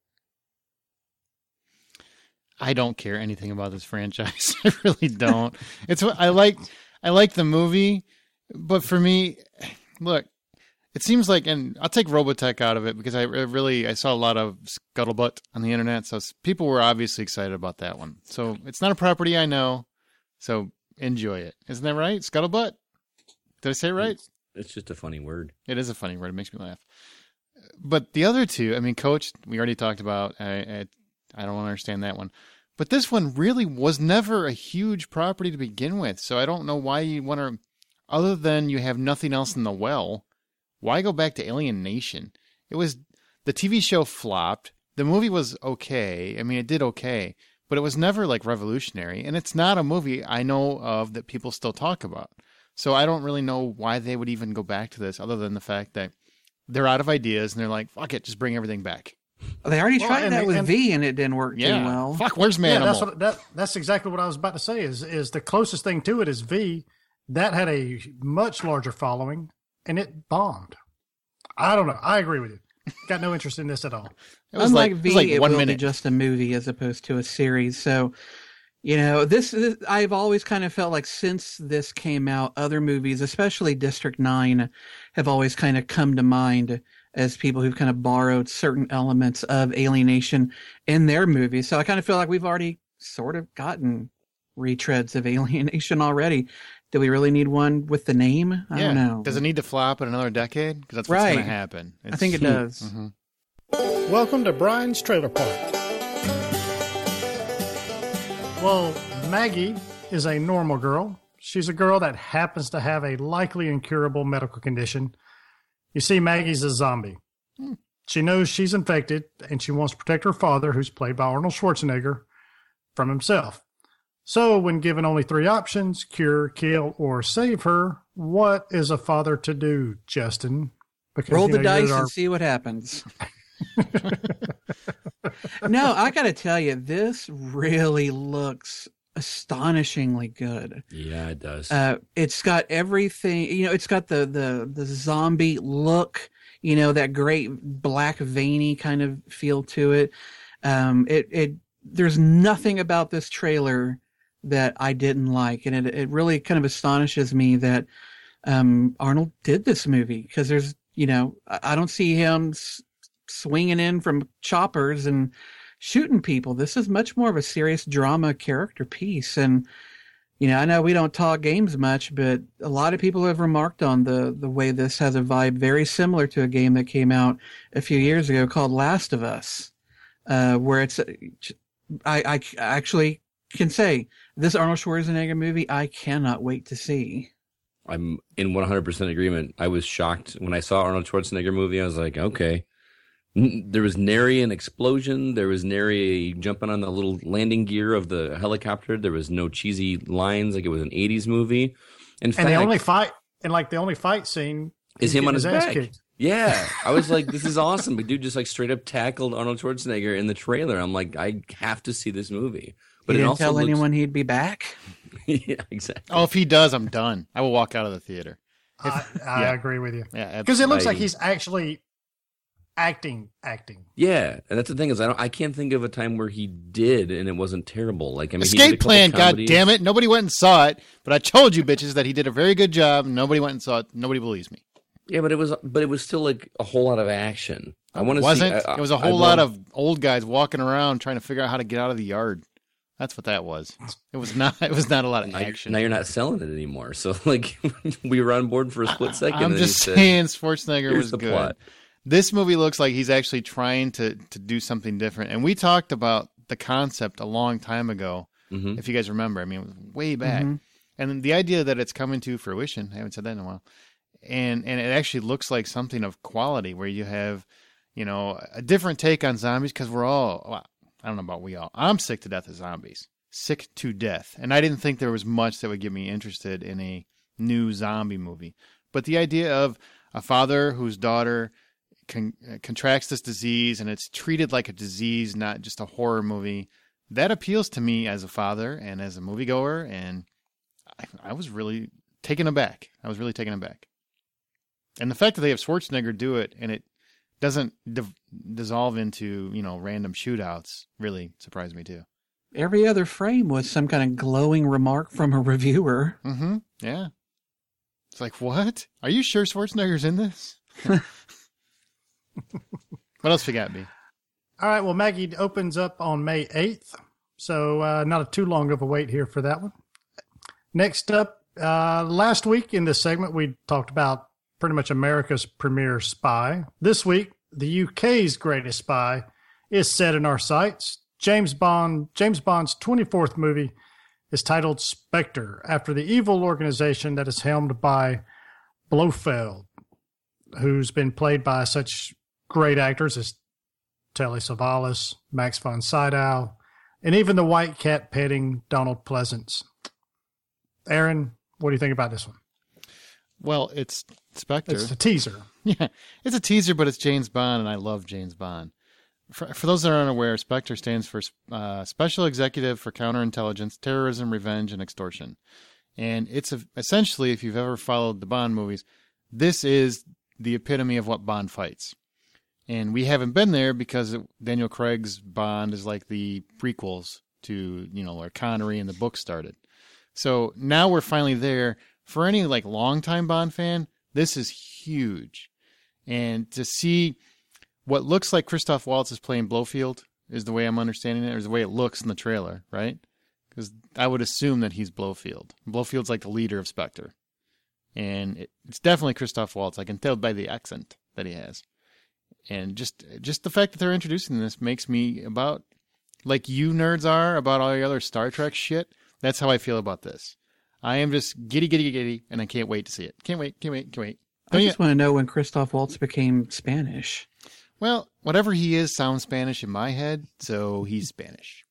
I don't care anything about this franchise. I really don't. It's what I like. I like the movie, but for me, look, it seems like, and I'll take Robotech out of it because I really I saw a lot of scuttlebutt on the internet, so people were obviously excited about that one. So it's not a property I know, so enjoy it. Isn't that right? Scuttlebutt? Did I say it right? It's, it's just a funny word. It is a funny word. It makes me laugh. But the other two, I mean, Coach, we already talked about. I, I, I don't understand that one. But this one really was never a huge property to begin with. So I don't know why you want to, other than you have nothing else in the well, why go back to Alien Nation? It was, the T V show flopped. The movie was okay. I mean, it did okay. But it was never like revolutionary. And it's not a movie I know of that people still talk about. So I don't really know why they would even go back to this other than the fact that they're out of ideas and they're like, fuck it, just bring everything back. They already Well, tried and that they- with and- V, and it didn't work Yeah. too well. Fuck, where's Yeah, Manimal? that's what that that's exactly what I was about to say. Is is the closest thing to it is V. That had a much larger following, and it bombed. I don't know. I agree with you. Got no interest in this at all. It was Unlike like, V, it was like it one will be minute. just a movie as opposed to a series. So, you know, this, this I've always kind of felt like since this came out, other movies, especially District nine, have always kind of come to mind as people who've kind of borrowed certain elements of Alienation in their movies. So I kind of feel like we've already sort of gotten retreads of Alienation already. Do we really need one with the name? I yeah. don't know. Does it need to flop in another decade? Because that's what's Right. going to happen. I think it does. Mhm. Welcome to Brian's Trailer Park. Well, Maggie is a normal girl. She's a girl that happens to have a likely incurable medical condition. You see, Maggie's a zombie. She knows she's infected, and she wants to protect her father, who's played by Arnold Schwarzenegger, from himself. So, when given only three options, cure, kill, or save her, what is a father to do, Justin? Because, Roll you the know, you're dice our- and see what happens. No, I got to tell you, this really looks astonishingly good. Yeah, it does. Uh, it's got everything, you know, it's got the, the, the zombie look, you know, that great black veiny kind of feel to it. Um, it, it, there's nothing about this trailer that I didn't like. And it, it really kind of astonishes me that, um, Arnold did this movie because there's, you know, I, I don't see him s- swinging in from choppers and shooting people. This is much more of a serious drama character piece. And, You know, I know we don't talk games much, but a lot of people have remarked on the, the way this has a vibe very similar to a game that came out a few years ago called Last of Us, uh, where it's, I, I actually can say this Arnold Schwarzenegger movie, I cannot wait to see. I'm in one hundred percent agreement. I was shocked when I saw Arnold Schwarzenegger movie. I was like, okay. There was nary an explosion. There was nary jumping on the little landing gear of the helicopter. There was no cheesy lines like it was an eighties movie. In and fact, the only fight, and like the only fight scene is him on his, his ass back. Kicked. Yeah, I was like, this is awesome. But dude just like straight up tackled Arnold Schwarzenegger in the trailer. I'm like, I have to see this movie. But you it didn't also tell looks... anyone he'd be back? Yeah, exactly. Oh, if he does, I'm done. I will walk out of the theater. If, I, I yeah. agree with you. Yeah, because it looks I- like he's actually acting, acting. Yeah, and that's the thing is I don't I can't think of a time where he did and it wasn't terrible. Like I mean, he did a Escape couple Plan, God comedies. damn it. Nobody went and saw it, but I told you bitches that he did a very good job. Nobody went and saw it. Nobody believes me. Yeah, but it was but it was still like a whole lot of action. I want to see. Wasn't? I- I- It was a whole I lot love- of old guys walking around trying to figure out how to get out of the yard. That's what that was. It was not. It was not a lot of Now you're, action. now you're not selling it anymore. So like we were on board for a split second. I'm and then just you said, saying, Schwarzenegger "Here's was the good. plot." This movie looks like he's actually trying to to do something different. And we talked about the concept a long time ago, Mhm. if you guys remember. I mean, it was way back. Mhm. And then the idea that it's coming to fruition. I haven't said that in a while. And and it actually looks like something of quality where you have, you know, a different take on zombies because we're all. Well, I don't know about we all. I'm sick to death of zombies. Sick to death. And I didn't think there was much that would get me interested in a new zombie movie. But the idea of a father whose daughter con- contracts this disease and it's treated like a disease, not just a horror movie, that appeals to me as a father and as a moviegoer. And I, I was really taken aback. I was really taken aback. And the fact that they have Schwarzenegger do it and it doesn't div- dissolve into, you know, random shootouts really surprised me too. Every other frame was some kind of glowing remark from a reviewer. Mm-hmm. Yeah. It's like, what? Are you sure Schwarzenegger's in this? What else you got, B? All right. Well, Maggie opens up on May eighth. So uh, not a too long of a wait here for that one. Next up, uh, last week in this segment, we talked about pretty much America's premier spy. This week, the U K's greatest spy is set in our sights. James Bond, James Bond's twenty-fourth movie is titled Spectre, after the evil organization that is helmed by Blofeld, who's been played by such great actors as Telly Savalas, Max von Sydow, and even the white cat petting Donald Pleasance. Aaron, what do you think about this one? Well, it's Spectre. It's a teaser. Yeah, it's a teaser, but it's James Bond, and I love James Bond. For, for those that are unaware, Spectre stands for uh, Special Executive for Counterintelligence, Terrorism, Revenge, and Extortion. And it's a, essentially, if you've ever followed the Bond movies, this is the epitome of what Bond fights. And we haven't been there because Daniel Craig's Bond is like the prequels to, you know, where Connery and the book started. So now we're finally there. For any like longtime Bond fan, this is huge. And to see what looks like Christoph Waltz is playing Blofeld is the way I'm understanding it, or is the way it looks in the trailer, right? Because I would assume that he's Blofeld. Blofeld's like the leader of Spectre. And it, it's definitely Christoph Waltz. I can tell by the accent that he has. And just just the fact that they're introducing this makes me about, like you nerds are about all your other Star Trek shit, that's how I feel about this. I am just giddy, giddy, giddy, and I can't wait to see it. Can't wait, can't wait, can't wait. I Don't just you- want to know when Christoph Waltz became Spanish. Well, whatever he is sounds Spanish in my head, so he's Spanish.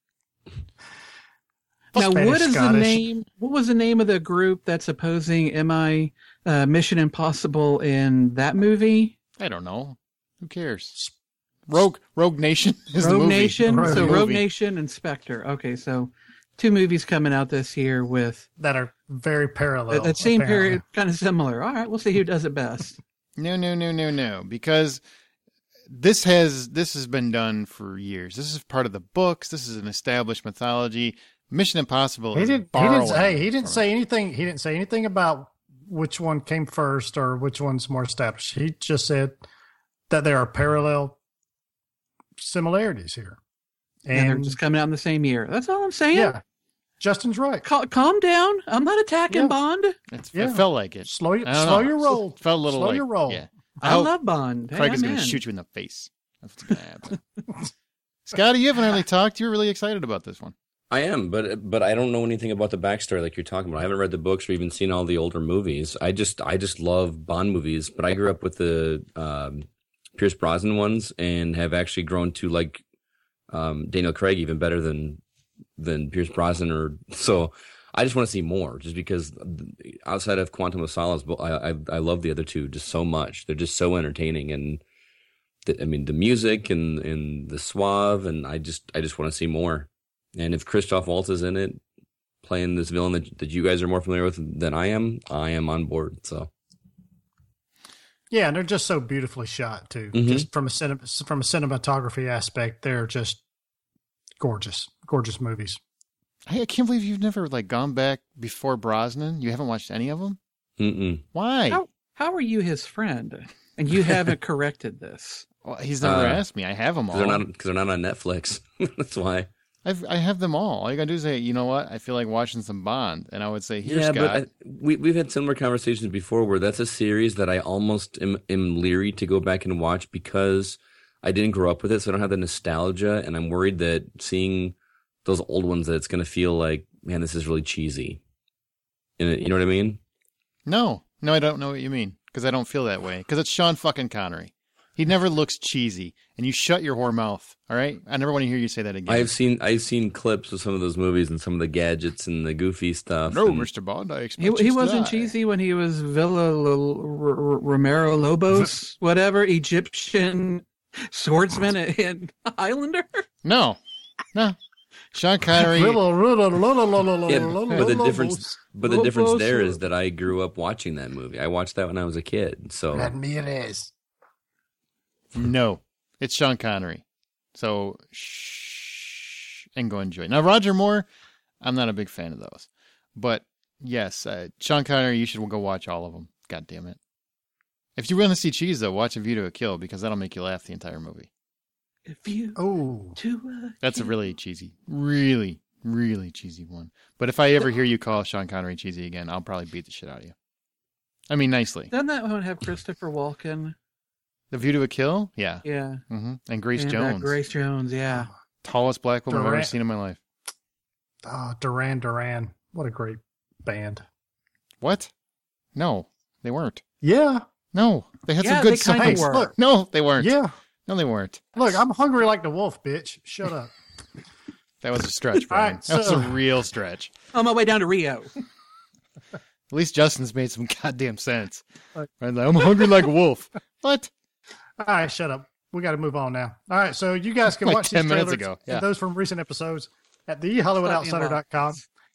Now, Spanish, what is Scottish. the name? What was the name of the group that's opposing M I uh, Mission Impossible in that movie? I don't know. Who cares? Rogue Rogue Nation is the Rogue movie. Nation. Rogue So movie. Rogue Nation and Spectre. Okay, so two movies coming out this year with That are very parallel. that, that same apparently. period, kind of similar. All right, we'll see who does it best. No, no, no, no, no. Because this has this has been done for years. This is part of the books. This is an established mythology. Mission Impossible. He is didn't. He borrowing didn't. Hey, he didn't from say anything. He didn't say anything about which one came first or which one's more established. He just said that there are parallel similarities here, And, they're and just coming out in the same year. That's all I'm saying. yeah, Justin's right. Cal- calm down. I'm not attacking Yeah. Bond. It's, Yeah. It felt like it. Slow, your- I don't slow know. your roll. It felt a little slow like, your roll. Yeah. I, hope love Bond. Hey, Craig is I'm going to in. shoot you in the face. That's what's going to happen. Scotty, you haven't really talked. You're really excited about this one. I am, but but I don't know anything about the backstory like you're talking about. I haven't read the books or even seen all the older movies. I just I just love Bond movies, but I grew up with the um, Pierce Brosnan ones and have actually grown to like um, Daniel Craig even better than than Pierce Brosnan. Or so I just want to see more, just because outside of Quantum of Solace, I I, I love the other two just so much. They're just so entertaining, and the, I mean the music and and the suave, and I just I just want to see more. And if Christoph Waltz is in it, playing this villain that, that you guys are more familiar with than I am, I am on board. So, Yeah, and they're just so beautifully shot too. Mhm. Just from a cine- from a cinematography aspect, they're just gorgeous, gorgeous movies. I, I can't believe you've never like gone back before Brosnan. You haven't watched any of them. mm-mm. Why? How, how are you his friend? And you haven't corrected this. Well, he's never Uh, asked me. I have them all. Because they're not because they're not on Netflix. That's why. I've, I have them all. All you gotta do is say, you know what? I feel like watching some Bond, and I would say, here, yeah, Scott. but I, we we've had similar conversations before where that's a series that I almost am, am leery to go back and watch because I didn't grow up with it, so I don't have the nostalgia, and I'm worried that seeing those old ones that it's going to feel like, man, this is really cheesy. And it, you know what I mean? No, no, I don't know what you mean because I don't feel that way because it's Sean fucking Connery. He never looks cheesy, and you shut your whore mouth. All right, I never want to hear you say that again. I've seen I've seen clips of some of those movies and some of the gadgets and the goofy stuff. no, and, Mister Bond, I He, expect he you to wasn't die. cheesy when he was Villa L- R- R- Romero Lobos, whatever, Egyptian swordsman and Highlander. No, no. Sean Connery. Yeah, but the difference, but the difference there is that I grew up watching that movie. I watched that when I was a kid. So Ramirez. No, it's Sean Connery. So shh, and go enjoy it. Now, Roger Moore, I'm not a big fan of those, but yes, uh, Sean Connery, you should go watch all of them. God damn it! If you want to see cheese, though, watch A View to a Kill because that'll make you laugh the entire movie. If you Oh, to a That's a really cheesy, really, really cheesy one. But if I ever hear you call Sean Connery cheesy again, I'll probably beat the shit out of you. I mean, nicely. Doesn't that one have Christopher Walken? The View to a Kill, yeah, Yeah, hmm and Grace and, uh, Jones, Grace Jones, yeah. tallest black woman I've ever Durant. seen in my life. oh, Duran Duran. What a great band. What? No, they weren't. Yeah, No, they had Yeah, some good they kinda songs. were. Look, no, they weren't. yeah. No, they weren't. Look, I'm hungry like the wolf, bitch. Shut up. That was a stretch, All Brian. right, that was so- a real stretch. On my way down to Rio. At least Justin's made some goddamn sense. Right. Right, like, I'm hungry like a wolf. What? All right, shut up. We got to move on now. All right, so you guys can Like watch ten these minutes trailers ago, yeah. and those from recent episodes at the hollywood outsider dot com.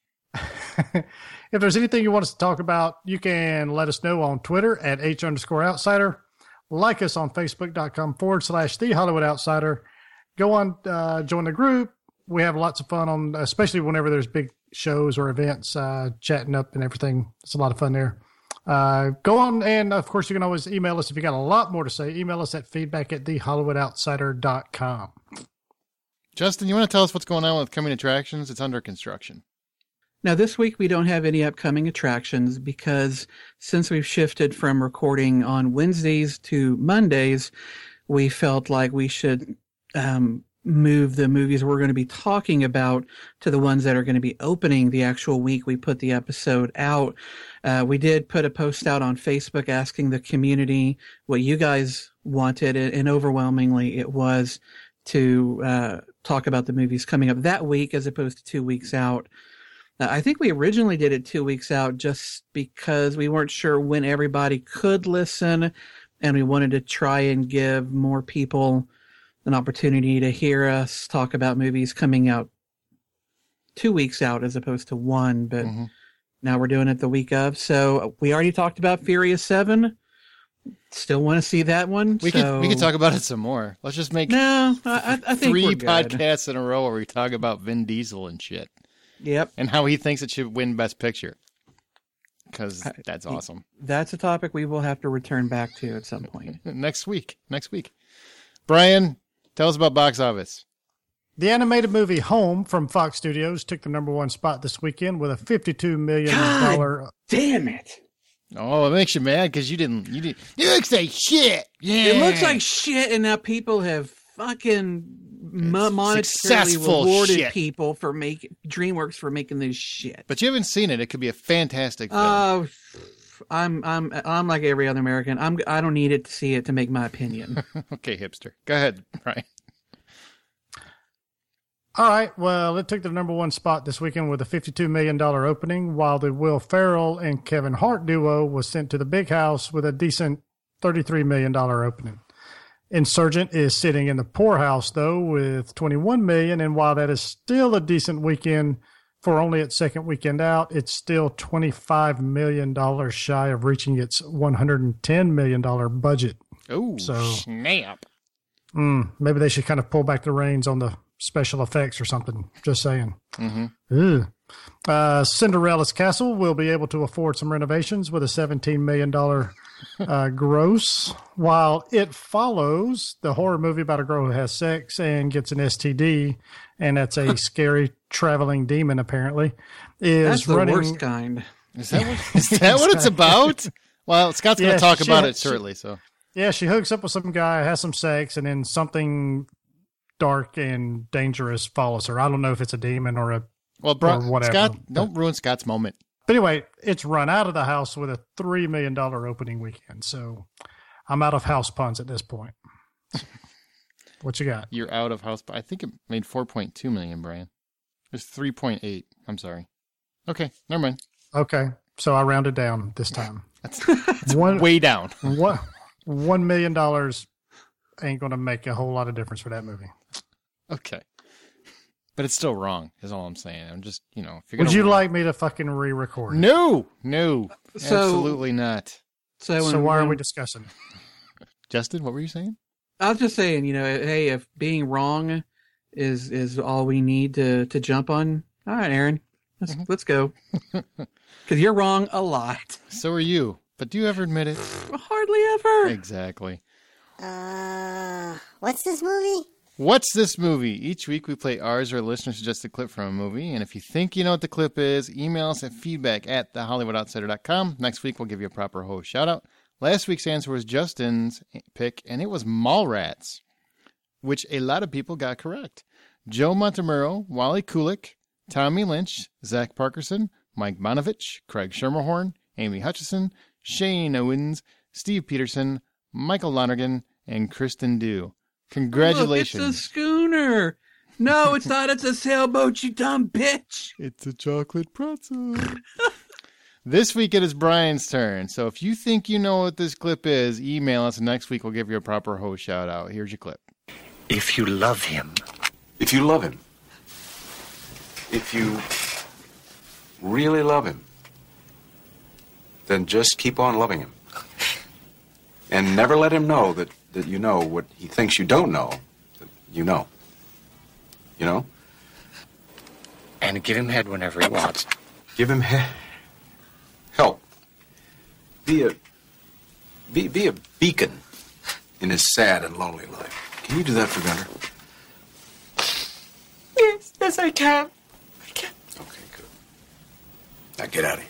If there's anything you want us to talk about, you can let us know on Twitter at H underscore outsider. Like us on Facebook.com forward slash The Hollywood Outsider. Go on, uh, join the group. We have lots of fun on, especially whenever there's big shows or events, uh, chatting up and everything. It's a lot of fun there. Uh, go on, and of course, you can always email us if you got a lot more to say. Email us at feedback at the hollywood outsider dot com. Justin, you want to tell us what's going on with coming attractions? It's under construction. Now, this week we don't have any upcoming attractions because since we've shifted from recording on Wednesdays to Mondays, we felt like we should um, move the movies we're going to be talking about to the ones that are going to be opening the actual week we put the episode out. Uh, we did put a post out on Facebook asking the community what you guys wanted, and overwhelmingly it was to uh, talk about the movies coming up that week as opposed to two weeks out. Uh, I think we originally did it two weeks out just because we weren't sure when everybody could listen, and we wanted to try and give more people an opportunity to hear us talk about movies coming out two weeks out as opposed to one. But Mhm. now we're doing it the week of. So we already talked about Furious seven. Still want to see that one. We so... could we could talk about it some more. Let's just make No, I, I think three we're good. podcasts in a row where we talk about Vin Diesel and shit Yep. and how he thinks it should win Best Picture. Because that's awesome. That's a topic we will have to return back to at some point. Next week. Next week. Brian, tell us about box office. The animated movie Home from Fox Studios took the number one spot this weekend with a fifty-two million dollars. God damn it. Oh, it makes you mad because you didn't. You didn't. It looks like shit. Yeah. It looks like shit, and now people have fucking mo- monetarily successful rewarded shit. people for making DreamWorks for making this shit. But you haven't seen it. It could be a fantastic film. Oh, I'm I'm I'm like every other American. I'm I don't need it to see it to make my opinion. Okay, hipster. Go ahead, Brian. All right. Well, it took the number one spot this weekend with a fifty-two million dollars opening, while the Will Ferrell and Kevin Hart duo was sent to the big house with a decent thirty-three million dollars opening. Insurgent is sitting in the poorhouse, though, with twenty-one million dollars, and while that is still a decent weekend for only its second weekend out, it's still twenty-five million dollars shy of reaching its one hundred ten million dollars budget. Oh, So- snap. Mm, maybe they should kind of pull back the reins on the special effects or something. Just saying. Mm-hmm. Ugh. Uh, Cinderella's Castle will be able to afford some renovations with a seventeen million dollars uh, gross, while It Follows, the horror movie about a girl who has sex and gets an S T D, and that's a scary traveling demon, apparently, is That's the running. worst kind. Is that what, is that what it's about? Well, Scott's going to Yeah, talk she- about it she- shortly. So Yeah, she hooks up with some guy, has some sex, and then something dark and dangerous follows her. I don't know if it's a demon or a. Well, bro, or whatever. Scott, don't ruin Scott's moment. But anyway, it's run out of the house with a three million dollars opening weekend. So I'm out of house puns at this point. What you got? You're out of house. I think it made four point two million, Brian. It's three point eight. I'm sorry. Okay, never mind. Okay, so I rounded down this time. That's, that's One- way down. What one million dollars ain't going to make a whole lot of difference for that movie. Okay. But it's still wrong, is all I'm saying. I'm just, you know, if you're Would gonna you run- like me to fucking re-record? it? No, no, So- absolutely not. So, So when- why are when- we discussing it? Justin, what were you saying? I was just saying, you know, hey, if being wrong is is all we need to to jump on, all right, Aaron, let's Mm-hmm. let's go. Because you're wrong a lot. So are you. But do you ever admit it? Hardly ever. Exactly. Uh, what's this movie? What's this movie? Each week we play ours or a listener suggested clip from a movie. And if you think you know what the clip is, email us at feedback at the hollywood outsider dot com. Next week we'll give you a proper host shout out. Last week's answer was Justin's pick, and it was Mallrats, which a lot of people got correct. Joe Montemurro, Wally Kulik, Tommy Lynch, Zach Parkerson, Mike Bonovich, Craig Schermerhorn, Amy Hutchison, Shane Owens, Steve Peterson, Michael Lonergan, and Kristen Dew. Congratulations. Look, it's a schooner. No, it's not. It's a sailboat, you dumb bitch. It's a chocolate pretzel. This week it is Brian's turn. So if you think you know what this clip is, email us and next week we'll give you a proper host shout out. Here's your clip. If you love him, If you love him, if you really love him, then just keep on loving him. And never let him know that, that you know what he thinks you don't know, that you know. You know? and give him head whenever he wants. Give him he- help. Be a, be, be a beacon in his sad and lonely life. Can you do that for Gunter? Yes, yes, I can. I can. Okay, good. Now get out of here.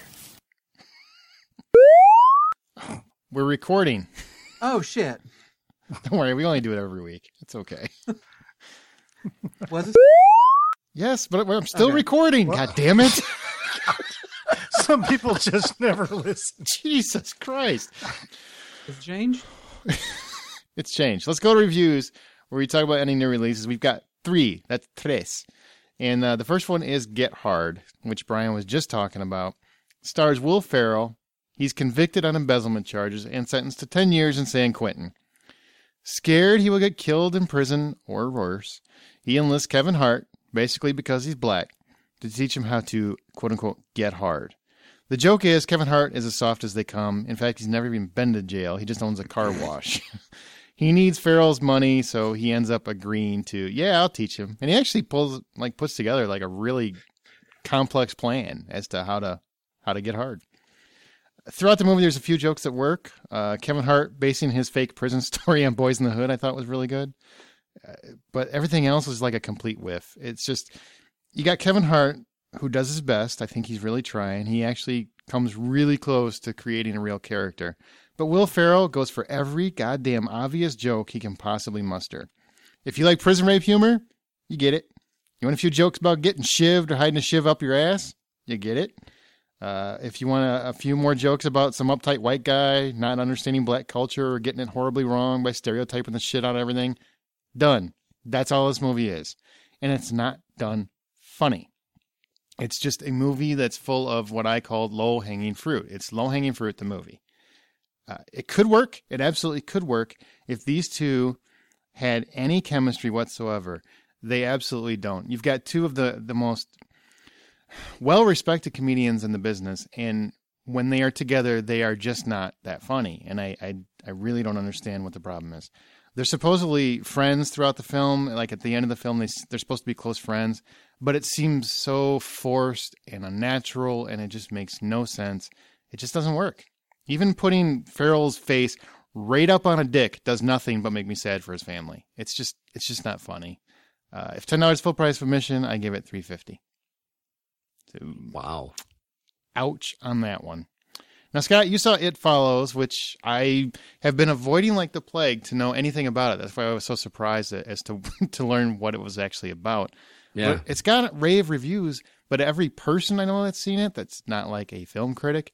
We're recording. Oh, shit. Don't worry, we only do it every week. It's okay. Was it? Yes, but I'm still Okay. recording. God damn it. Some people just never listen. Jesus Christ. Has it changed? It's changed. Let's go to reviews where we talk about any new releases. We've got three. That's tres. And uh, the first one is Get Hard, which Brian was just talking about. Stars Will Ferrell. He's convicted on embezzlement charges and sentenced to ten years in San Quentin. Scared he will get killed in prison or worse, he enlists Kevin Hart, basically because he's black, to teach him how to, quote-unquote, get hard. The joke is Kevin Hart is as soft as they come. In fact, he's never even been to jail. He just owns a car wash. He needs Ferrell's money, so he ends up agreeing to, yeah, I'll teach him. And he actually pulls, like, puts together like a really complex plan as to how to how to get hard. Throughout the movie, there's a few jokes that work. Uh, Kevin Hart basing his fake prison story on Boys in the Hood, I thought was really good. Uh, but everything else is like a complete whiff. It's just, you got Kevin Hart, who does his best. I think he's really trying. He actually comes really close to creating a real character. But Will Ferrell goes for every goddamn obvious joke he can possibly muster. If you like prison rape humor, you get it. You want a few jokes about getting shivved or hiding a shiv up your ass? You get it. Uh, if you want a, a few more jokes about some uptight white guy not understanding black culture or getting it horribly wrong by stereotyping the shit out of everything, done. That's all this movie is. And it's not done funny. It's just a movie that's full of what I call low-hanging fruit. It's low-hanging fruit, the movie. Uh, it could work. It absolutely could work if these two had any chemistry whatsoever. They absolutely don't. You've got two of the, the most well-respected comedians in the business, and when they are together, they are just not that funny. And I, I, I really don't understand what the problem is. They're supposedly friends throughout the film. Like at the end of the film, they, they're supposed to be close friends, but it seems so forced and unnatural, and it just makes no sense. It just doesn't work. Even putting Ferrell's face right up on a dick does nothing but make me sad for his family. It's just, it's just not funny. Uh, if ten dollars full price for admission, I give it three fifty. So, wow. Ouch on that one. Now, Scott, you saw It Follows, which I have been avoiding like the plague to know anything about it. That's why I was so surprised as to to learn what it was actually about. Yeah. But it's got rave reviews, but every person I know that's seen it, that's not like a film critic,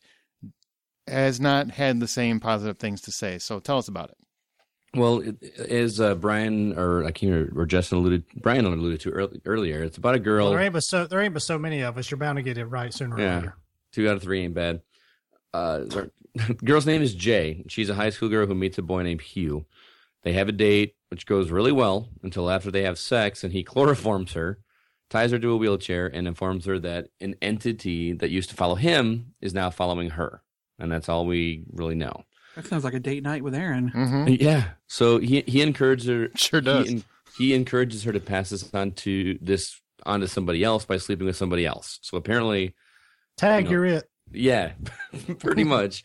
has not had the same positive things to say. So tell us about it. Well, it, as uh, Brian or I can't remember, or Justin alluded, Brian alluded to early, earlier, it's about a girl. Well, there ain't but so there ain't but so many of us. You're bound to get it right sooner or Yeah, later. two out of three ain't bad. Uh, the girl's name is Jay. She's a high school girl who meets a boy named Hugh. They have a date, which goes really well until after they have sex, and he chloroforms her, ties her to a wheelchair, and informs her that an entity that used to follow him is now following her. And that's all we really know. That sounds like a date night with Aaron. Mm-hmm. Yeah. So he he encourages her. Sure does. He, he encourages her to pass this on to this onto somebody else by sleeping with somebody else. So apparently, Tag, you know, you're it. yeah, pretty much.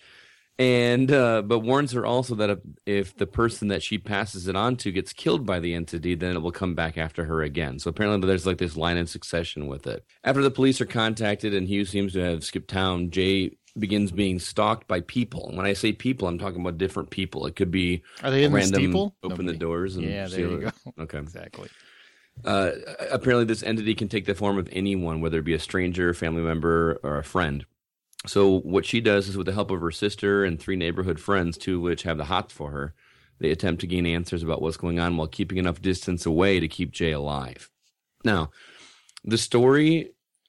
And uh, but warns her also that if, if the person that she passes it on to gets killed by the entity, then it will come back after her again. So apparently there's like this line in succession with it. After the police are contacted and Hugh seems to have skipped town, Jay begins being stalked by people. And when I say people, I'm talking about different people. It could be Are they in the random, steeple? open Nobody. the doors. And Yeah, see there you what- go. Okay. Exactly. Uh, apparently this entity can take the form of anyone, whether it be a stranger, family member, or a friend. So what she does is with the help of her sister and three neighborhood friends, two of which have the hots for her, they attempt to gain answers about what's going on while keeping enough distance away to keep Jay alive. Now, the story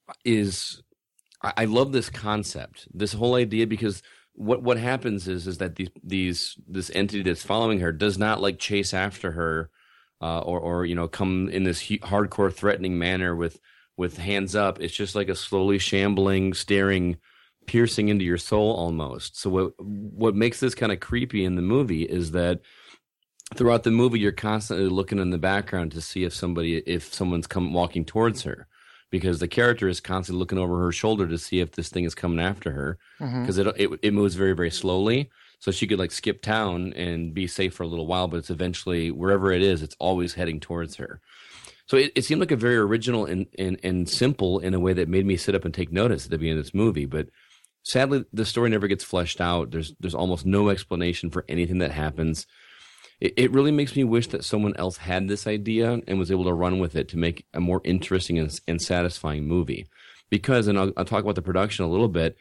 is, I, I love this concept, this whole idea, because what what happens is is that these these this entity that's following her does not like chase after her, uh, or or you know come in this he- hardcore threatening manner with with hands up. It's just like a slowly shambling, staring, piercing into your soul almost. So what what makes this kind of creepy in the movie is that throughout the movie you're constantly looking in the background to see if somebody if someone's come walking towards her, because the character is constantly looking over her shoulder to see if this thing is coming after her, because Mm-hmm. it, it it moves very very slowly, so she could like skip town and be safe for a little while, but it's eventually wherever it is, it's always heading towards her. So it, it seemed like a very original and, and and simple in a way that made me sit up and take notice at the beginning of this movie, but sadly, the story never gets fleshed out. There's there's almost no explanation for anything that happens. It, it really makes me wish that someone else had this idea and was able to run with it to make a more interesting and, and satisfying movie. Because, and I'll, I'll talk about the production a little bit,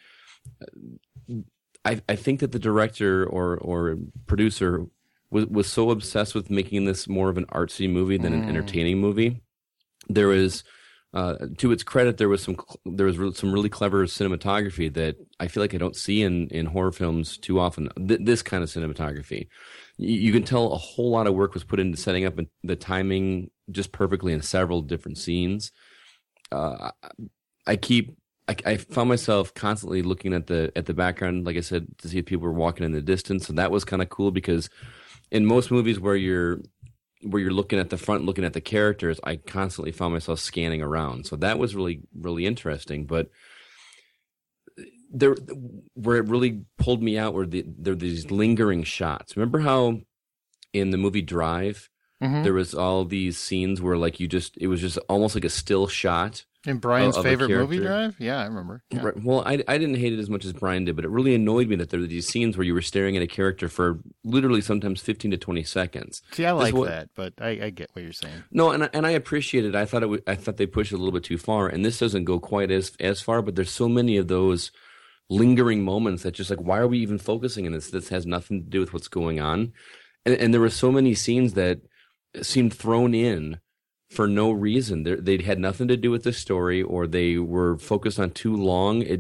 I, I think that the director or or producer was, was so obsessed with making this more of an artsy movie than an entertaining movie. There was... Uh, to its credit, there was some there was re- some really clever cinematography that I feel like I don't see in, in horror films too often. Th- this kind of cinematography, you, you can tell a whole lot of work was put into setting up the timing just perfectly in several different scenes. Uh, I, I keep I, I found myself constantly looking at the at the background, like I said, to see if people were walking in the distance, and that was kind of cool because in most movies where you're where you're looking at the front, looking at the characters, I constantly found myself scanning around. So that was really, really interesting. But there, where it really pulled me out were the, there were these lingering shots. Remember how in the movie Drive, Mhm. There was all these scenes where like you just it was just almost like a still shot. In Brian's of a favorite movie character. Drive? Yeah, I remember. Yeah. Right. Well, I, I didn't hate it as much as Brian did, but it really annoyed me that there were these scenes where you were staring at a character for literally sometimes fifteen to twenty seconds. See, I This like wa- that, but I, I get what you're saying. No, and I, and I appreciate it. I thought it w- I thought they pushed it a little bit too far, and this doesn't go quite as as far. But there's so many of those lingering moments that just like, why are we even focusing on this? This has nothing to do with what's going on, and, and there were so many scenes that seemed thrown in for no reason. They they had nothing to do with the story, or they were focused on too long. It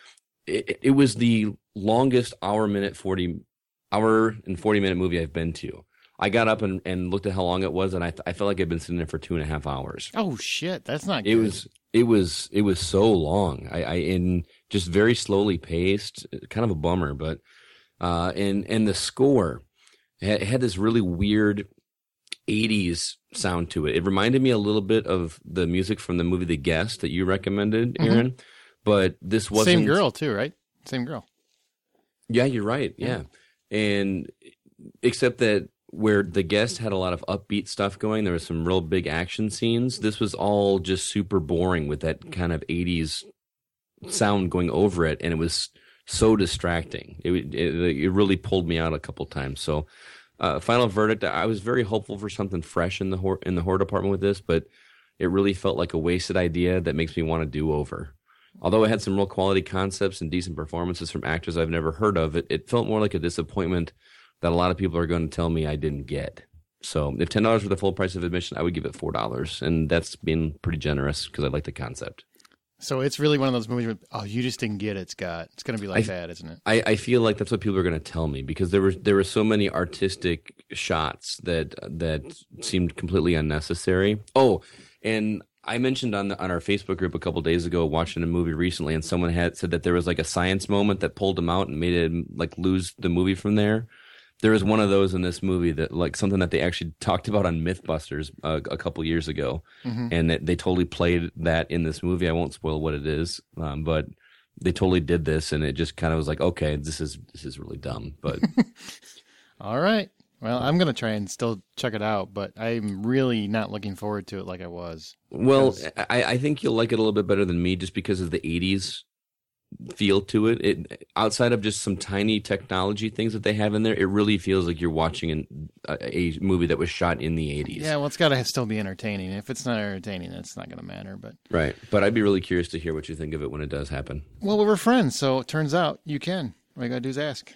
it, it was the longest hour minute forty hour and forty minute movie I've been to. I got up and, and looked at how long it was, and I I felt like I'd been sitting there for two and a half hours. Oh shit, that's not It good. was it was it was so long. I, I and just very slowly paced. Kind of a bummer, but uh, and and the score had, had this really weird eighties sound to it. It reminded me a little bit of the music from the movie The Guest that you recommended, Aaron. But this wasn't Same girl too, right? Same girl. Yeah, you're right. Yeah. And except that where The Guest had a lot of upbeat stuff going, there was some real big action scenes. This was all just super boring with that kind of eighties sound going over it, and it was so distracting. It it, it really pulled me out a couple times. So, uh, final verdict: I was very hopeful for something fresh in the horror in the horror department with this, but it really felt like a wasted idea that makes me want to do over. Although it had some real quality concepts and decent performances from actors I've never heard of, it, it felt more like a disappointment that a lot of people are going to tell me I didn't get. So if ten dollars were the full price of admission, I would give it four dollars. And that's being pretty generous because I like the concept. So it's really one of those movies where, oh, you just didn't get it, Scott. It's going to be like I- that, isn't it? I, I feel like that's what people are going to tell me because there were there were so many artistic shots that that seemed completely unnecessary. Oh, and I mentioned on the, on our Facebook group a couple days ago watching a movie recently, and someone had said that there was like a science moment that pulled him out and made him like lose the movie from there. There was one of those in this movie that like something that they actually talked about on MythBusters uh, a couple years ago, Mhm. and that they totally played that in this movie. I won't spoil what it is, um, but they totally did this, and it just kind of was like, okay, this is this is really dumb, but. All right. Well, I'm going to try and still check it out, but I'm really not looking forward to it like I was. Well, Because- I, I think you'll like it a little bit better than me just because of the eighties feel to it. It outside of just some tiny technology things that they have in there, it really feels like you're watching an, a, a movie that was shot in the eighties. Yeah, well, it's got to still be entertaining. If it's not entertaining, it's not going to matter. But Right. But I'd be really curious to hear what you think of it when it does happen. well, we're friends, so it turns out you can. All you got to do is ask.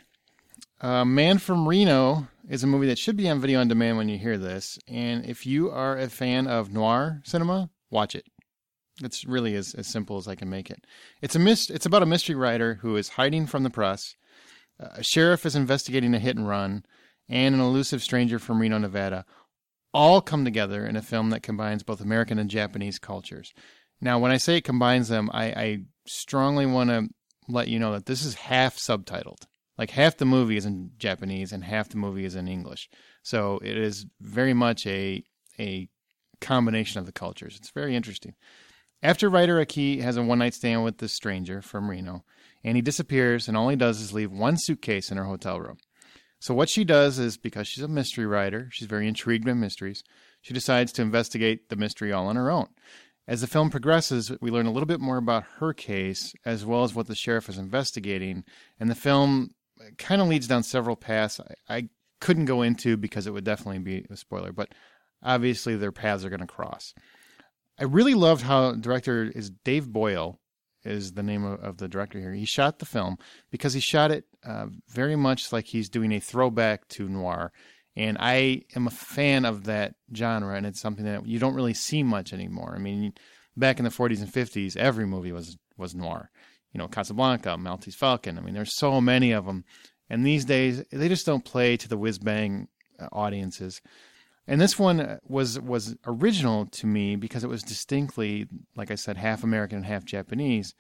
Uh, Man from Reno is a movie that should be on video on demand when you hear this. And if you are a fan of noir cinema, watch it. It's really as, as simple as I can make it. It's a mist. It's about a mystery writer who is hiding from the press. Uh, a sheriff is investigating a hit and run, and an elusive stranger from Reno, Nevada, all come together in a film that combines both American and Japanese cultures. Now, when I say it combines them, I, I strongly want to let you know that this is half subtitled. Like half the movie is in Japanese and half the movie is in English. So it is very much a a combination of the cultures. It's very interesting. After writer Aki has a one-night stand with this stranger from Reno, and he disappears, and all he does is leave one suitcase in her hotel room. So what she does is, because she's a mystery writer, she's very intrigued by mysteries, she decides to investigate the mystery all on her own. As the film progresses, we learn a little bit more about her case, as well as what the sheriff is investigating, and the film kind of leads down several paths I, I couldn't go into because it would definitely be a spoiler, but obviously their paths are going to cross. I really loved how director is Dave Boyle is the name of, of the director here. He shot the film because he shot it uh, very much like he's doing a throwback to noir. And I am a fan of that genre, and it's something that you don't really see much anymore. I mean, back in the forties and fifties, every movie was, was noir. You know, Casablanca, Maltese Falcon. I mean, there's so many of them. And these days, they just don't play to the whiz-bang uh, audiences. And this one was was original to me because it was distinctly, like I said, half American and half Japanese.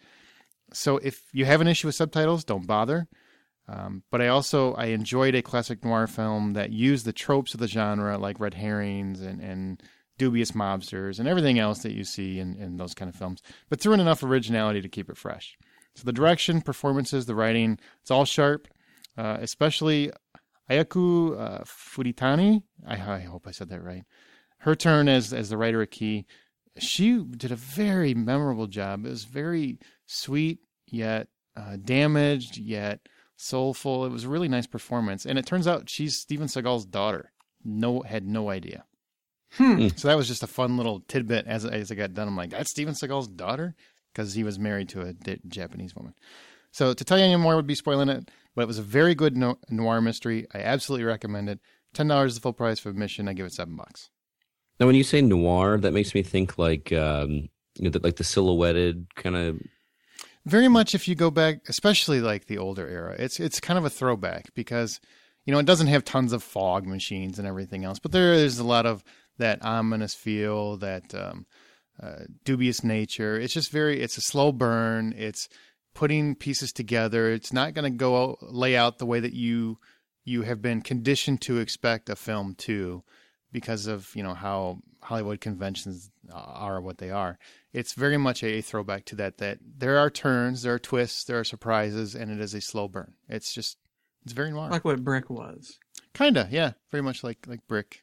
So if you have an issue with subtitles, don't bother. Um, but I also, I enjoyed a classic noir film that used the tropes of the genre, like red herrings and, and dubious mobsters and everything else that you see in, in those kind of films, but threw in enough originality to keep it fresh. So the direction, performances, the writing, it's all sharp. Uh, especially, Ayako uh, Furitani, I, I hope I said that right. Her turn as as the writer of Key, she did a very memorable job. It was very sweet, yet uh, damaged, yet soulful. It was a really nice performance. And it turns out she's Steven Seagal's daughter. No, had no idea. Hmm. So that was just a fun little tidbit as, as I got done. I'm like, that's Steven Seagal's daughter? Because he was married to a D- Japanese woman. So to tell you any more would be spoiling it, but it was a very good no- noir mystery. I absolutely recommend it. ten dollars is the full price for admission. I give it seven bucks. Now, when you say noir, that makes me think like, um, you know, the, like the silhouetted kind of. Very much if you go back, especially like the older era, it's it's kind of a throwback because, you know, it doesn't have tons of fog machines and everything else, but there is a lot of that ominous feel, that um, uh, dubious nature. It's just very, it's a slow burn. It's putting pieces together. It's not going to go lay out the way that you you have been conditioned to expect a film to, because of, you know, how Hollywood conventions are what they are. It's very much a throwback to that, that there are turns, there are twists, there are surprises, and it is a slow burn. It's just, it's very noir. Like what Brick was. Kind of, yeah. Very much like, like Brick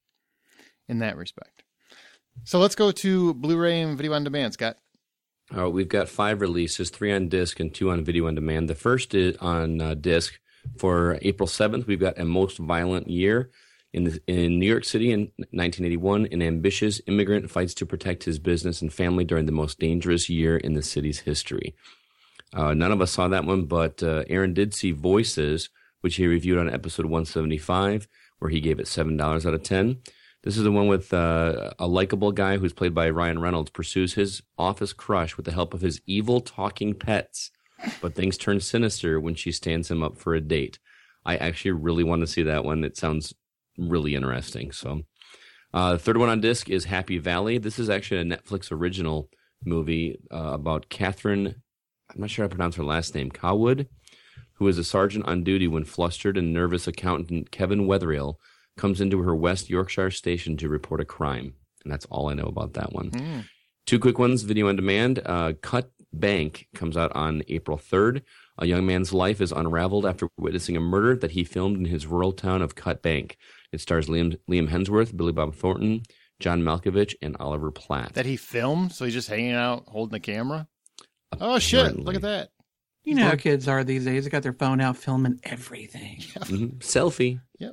in that respect. So let's go to Blu-ray and video on demand, Scott. All right, we've got five releases, three on disc and two on video on demand. The first is on uh, disc for April seventh. We've got A Most Violent Year. In, the, in New York City in nineteen eighty-one, an ambitious immigrant fights to protect his business and family during the most dangerous year in the city's history. Uh, none of us saw that one, but uh, Aaron did see Voices, which he reviewed on episode one seventy-five, where he gave it seven dollars out of ten. This is the one with uh, a likable guy who's played by Ryan Reynolds, pursues his office crush with the help of his evil talking pets, but things turn sinister when she stands him up for a date. I actually really want to see that one. It sounds really interesting. So, uh, the third one on disc is Happy Valley. This is actually a Netflix original movie uh, about Catherine, I'm not sure how to pronounce her last name, Cowwood, who is a sergeant on duty when flustered and nervous accountant Kevin Wetherill comes into her West Yorkshire station to report a crime. And that's all I know about that one. Mm. Two quick ones, video on demand. Uh, Cut Bank comes out on April third. A young man's life is unraveled after witnessing a murder that he filmed in his rural town of Cut Bank. It stars Liam, Liam Hemsworth, Billy Bob Thornton, John Malkovich, and Oliver Platt. That he filmed? So he's just hanging out holding the camera? Apparently. Oh, shit. Look at that. You know how kids are these days. They got their phone out filming everything. Yeah. Mm-hmm. Selfie. Yep.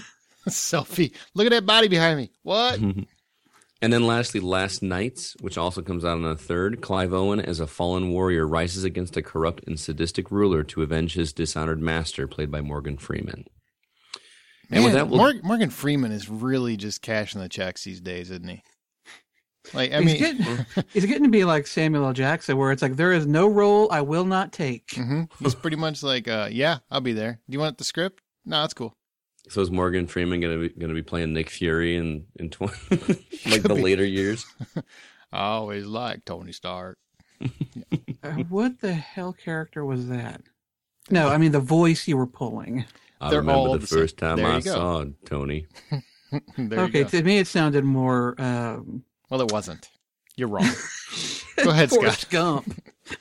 Selfie. Look at that body behind me. What? And then lastly, Last Nights, which also comes out on the third. Clive Owen, as a fallen warrior, rises against a corrupt and sadistic ruler to avenge his dishonored master, played by Morgan Freeman. Man, and with that, we'll... Morgan, Morgan Freeman is really just cashing the checks these days, isn't he? Like, I he's mean, getting, he's getting to be like Samuel L. Jackson, where it's like, there is no role I will not take. Mm-hmm. He's pretty much like, uh, yeah, I'll be there. Do you want the script? No, that's cool. So is Morgan Freeman going to be going to be playing Nick Fury in in tw- like the be. later years? I always liked Tony Stark. uh, what the hell character was that? No, I mean the voice you were pulling. I They're remember the first time I saw Tony. Okay, to me it sounded more. Um... Well, it wasn't. You're wrong. Go ahead, Forrest Scott. Gump.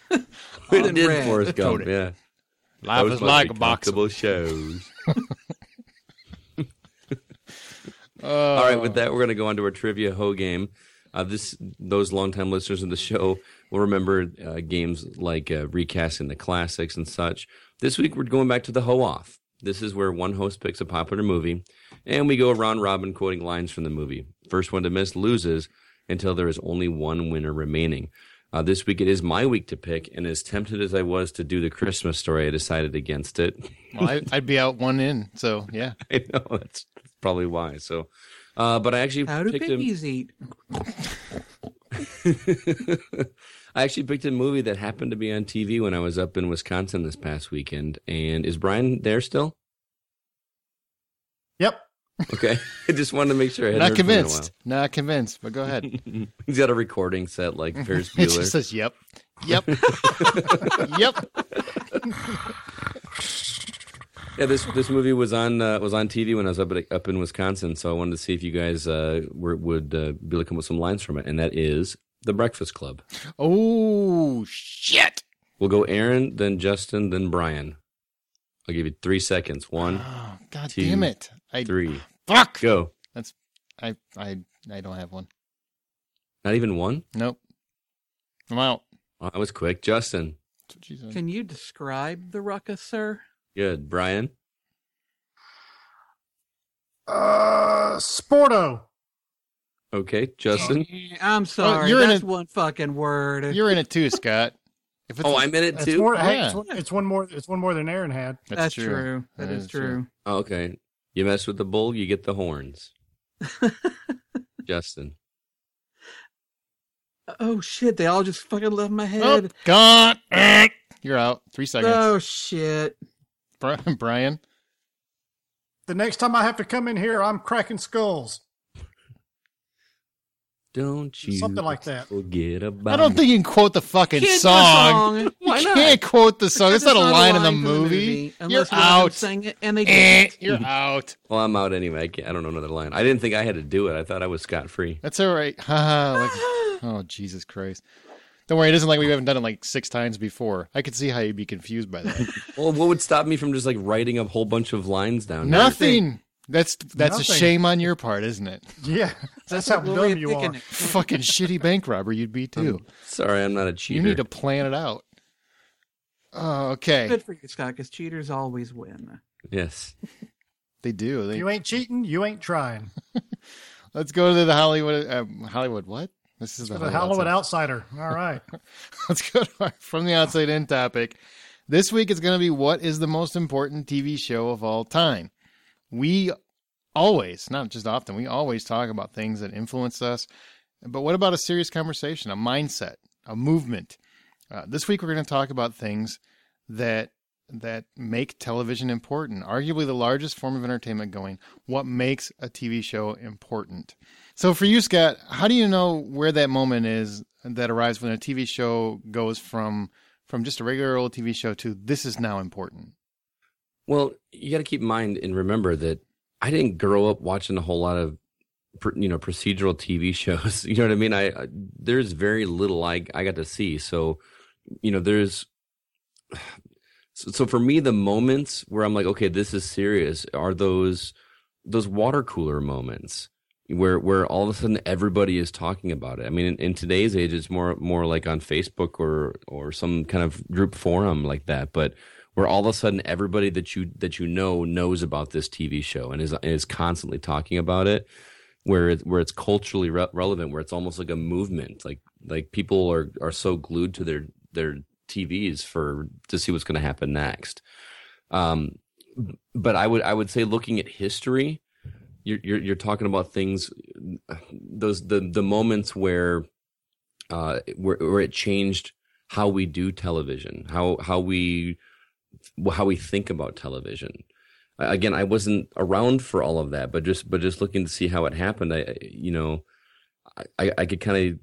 It did red. Forrest Gump, Tony. Yeah. Life is like a box of shows. Uh, All right, with that, we're going to go on to our trivia Ho game. Uh, this, those longtime listeners of the show will remember uh, games like uh, recasting the classics and such. This week, we're going back to the Ho Off. This is where one host picks a popular movie, and we go round robin quoting lines from the movie. First one to miss loses until there is only one winner remaining. Uh, this week, it is my week to pick, and as tempted as I was to do the Christmas story, I decided against it. Well, I, I'd be out one in, so yeah. I know, that's probably why. So, uh, but I actually How do picked babies a... eat? I actually picked a movie that happened to be on T V when I was up in Wisconsin this past weekend. And is Brian there still? Yep. Okay. I just wanted to make sure I had Not convinced. Not convinced, but go ahead. He's got a recording set like Ferris Bueller. It just says, yep. Yep. Yep. Yeah, this this movie was on uh, was on T V when I was up at, up in Wisconsin, so I wanted to see if you guys uh, were, would uh, be looking with some lines from it, and that is The Breakfast Club. Oh, shit. We'll go Aaron, then Justin, then Brian. I'll give you three seconds. One, Oh, God two, damn it. I, three. Fuck. Go. That's, I, I, I don't have one. Not even one? Nope. I'm out. Oh, that was quick. Justin. That's what she said. Can you describe the ruckus, sir? Good. Brian. Uh, Sporto. Okay. Justin. I'm sorry. you're in That's a- one fucking word. You're in it too, Scott. If it's Oh, I'm in it It's too? more. Hey, Yeah. it's, one- it's one more. It's one more than Aaron had. That's, true. That is, true. Oh, okay. You mess with the bull, you get the horns. Justin. Oh shit! They all just fucking left my Oh, head. God. You're out. Three seconds. Oh shit! Bri- Brian. The next time I have to come in here, I'm cracking skulls. Don't you Something like that. forget about I don't think you can quote the fucking Can't do a song. song. You can't quote the song. It's not a That's line in the from movie. You're unless one of them out. sang it, and they Eh, didn't. You're out. Well, I'm out anyway. I, can't, I don't know another line. I didn't think I had to do it. I thought I was scot-free. That's all right. Haha, like, oh, Jesus Christ. Don't worry. It isn't like we haven't done it like six times before. I could see how you'd be confused by that. Well, what would stop me from just like writing a whole bunch of lines down? Nothing. That's that's Nothing. a shame on your part, isn't it? Yeah, that's how what we're dumb you are. thinking. Fucking shitty bank robber you'd be too. Sorry, I'm not a cheater. You need to plan it out. Oh, okay. Good for you, Scott, because cheaters always win. Yes. They do. If They, you ain't cheating, you ain't trying. let's go to the Hollywood. Um, Hollywood. What? This is the The Hollywood Hollywood Outsider. All right. Let's go to our From the Outside In topic. This week is going to be what is the most important T V show of all time. We always, not just often, we always talk about things that influence us. But what about a serious conversation, a mindset, a movement? Uh, this week we're going to talk about things that that make television important. Arguably the largest form of entertainment going. What makes a T V show important? So for you, Scott, how do you know where that moment is that arrives when a T V show goes from from just a regular old T V show to this is now important? Well, you got to keep in mind and remember that I didn't grow up watching a whole lot of, you know, procedural T V shows. You know what I mean? I, I there's very little I I got to see. So, you know, there's so, so for me, the moments where I'm like, okay, this is serious, are those those water cooler moments where where all of a sudden everybody is talking about it. I mean, in, in today's age, it's more more like on Facebook or or some kind of group forum like that, but where all of a sudden everybody that you that you know knows about this T V show and is is constantly talking about it, where it, where it's culturally re- relevant, where it's almost like a movement, like like people are are so glued to their their T Vs for to see what's going to happen next. Um, but I would I would say looking at history, you're you're, you're talking about things, those the the moments where uh where where it changed how we do television, how how we how we think about television. Again, I wasn't around for all of that, but just but just looking to see how it happened, I you know, I I could kind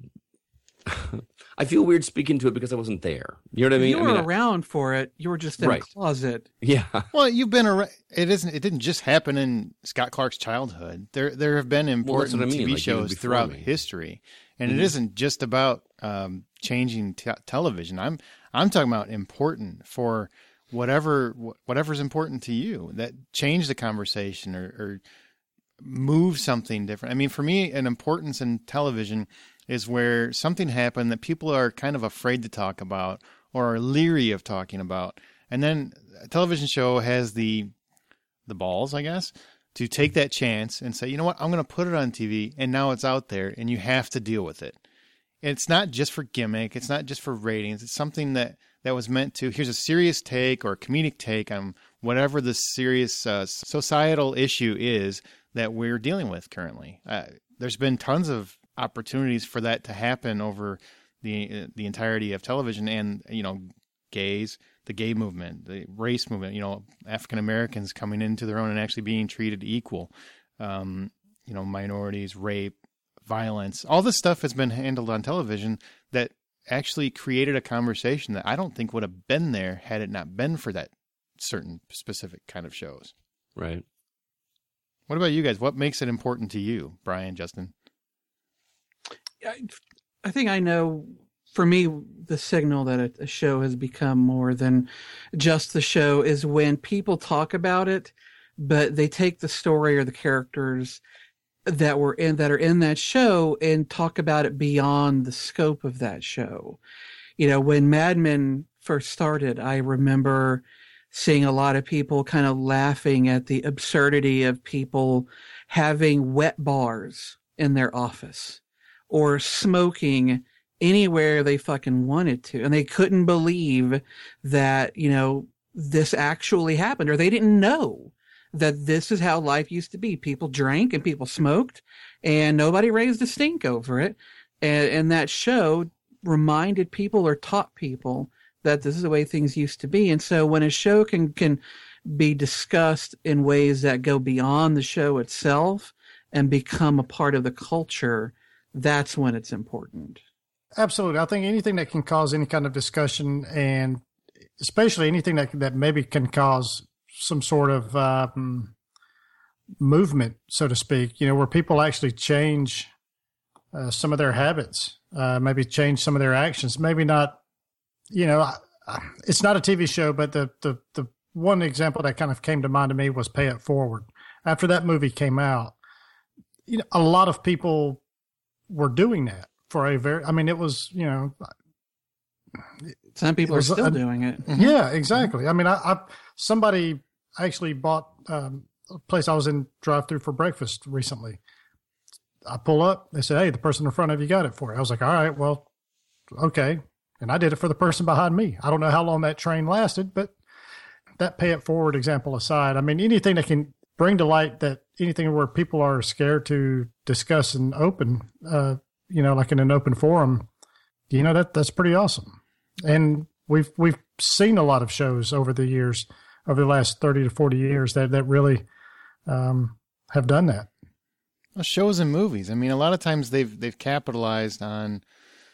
of I feel weird speaking to it because I wasn't there. You know what I mean? You were I mean, around for it. You were just in Right. a closet. I, yeah, Well, you've been around. It isn't. It didn't just happen in Scott Clark's childhood. There, there have been important what I mean, T V like, even shows before throughout me. history, and Mhm. it isn't just about um, changing te- television. I'm, I'm talking about important for whatever, whatever's important to you that change the conversation or, or move something different. I mean, for me, an importance in television is where something happened that people are kind of afraid to talk about or are leery of talking about. And then a television show has the the balls, I guess, to take that chance and say, you know what, I'm going to put it on T V, and now it's out there, and you have to deal with it. It's not just for gimmick. It's not just for ratings. It's something that, that was meant to, here's a serious take or a comedic take on whatever the serious uh, societal issue is that we're dealing with currently. Uh, there's been tons of opportunities for that to happen over the the entirety of television, and you know, gays, the gay movement, the race movement, you know, African Americans coming into their own and actually being treated equal, um, you know, minorities, rape, violence, all this stuff has been handled on television that actually created a conversation that I don't think would have been there had it not been for that certain specific kind of shows. right. What about you guys? What makes it important to you, Brian, Justin? I, I think I know for me, the signal that a, a show has become more than just the show is when people talk about it, but they take the story or the characters that were in that are in that show and talk about it beyond the scope of that show. You know, when Mad Men first started, I remember seeing a lot of people kind of laughing at the absurdity of people having wet bars in their office or smoking anywhere they fucking wanted to. And they couldn't believe that, you know, this actually happened, or they didn't know that this is how life used to be. People drank and people smoked and nobody raised a stink over it. And, and that show reminded people or taught people that this is the way things used to be. And so when a show can, can be discussed in ways that go beyond the show itself and become a part of the culture, that's when it's important. Absolutely. I think anything that can cause any kind of discussion, and especially anything that that maybe can cause some sort of um, movement, so to speak, you know, where people actually change uh, some of their habits, uh, maybe change some of their actions, maybe not, you know, it's not a T V show, but the, the, the one example that kind of came to mind to me was Pay It Forward. After that movie came out, you know, a lot of people were doing that for a very, I mean, it was, you know, some people are still a, doing it. Yeah, exactly. I mean, I, I somebody actually bought um, a place I was in drive-through for breakfast recently. I pull up, they said, "Hey, the person in front of you got it for you." I was like, "All right, well, okay." And I did it for the person behind me. I don't know how long that train lasted, but that Pay It Forward example aside, I mean, anything that can bring to light that anything where people are scared to discuss and open, uh, you know, like in an open forum, you know, that that's pretty awesome. And we've we've seen a lot of shows over the years, over the last thirty to forty years, that that really um, have done that. Well, shows and movies. I mean, a lot of times they've they've capitalized on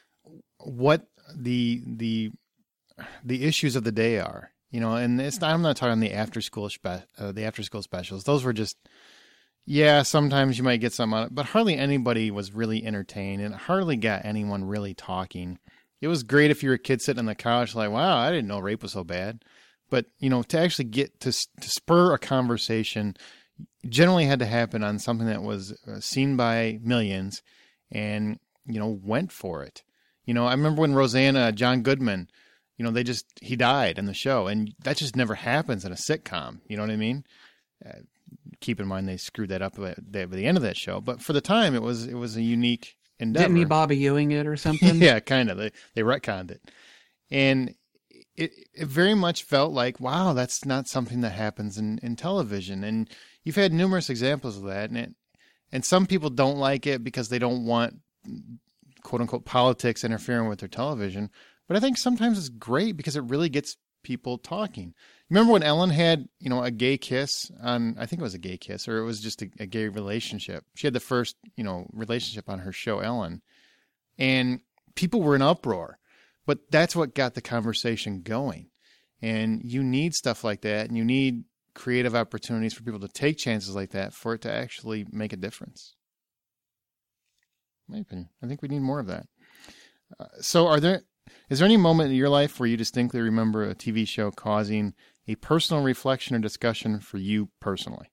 what the the the issues of the day are. You know, and it's not, I'm not talking the after school spe- uh, the after school specials. Those were just, yeah, sometimes you might get some on it, but hardly anybody was really entertained, and hardly got anyone really talking. It was great if you were a kid sitting on the couch like, wow, I didn't know rape was so bad. But, you know, to actually get to to spur a conversation generally had to happen on something that was seen by millions and, you know, went for it. You know, I remember when Roseanne, John Goodman, you know, they just, he died in the show, and that just never happens in a sitcom. You know what I mean? Uh, keep in mind they screwed that up at the, at the end of that show, but for the time it was, it was a unique endeavor. Didn't he Bobby Ewing it or something? Yeah, kind of. They, they retconned it. And it, it very much felt like, wow, that's not something that happens in, in television. And you've had numerous examples of that. And it, and some people don't like it because they don't want, quote unquote, politics interfering with their television. But I think sometimes it's great because it really gets people talking. Remember when Ellen had, you know, a gay kiss on, I think it was a gay kiss, or it was just a, a gay relationship. She had the first, you know, relationship on her show, Ellen. And people were in uproar. But that's what got the conversation going. And you need stuff like that, and you need creative opportunities for people to take chances like that for it to actually make a difference. In my opinion, I think we need more of that. Uh, so are there, is there any moment in your life where you distinctly remember a T V show causing a personal reflection or discussion for you personally?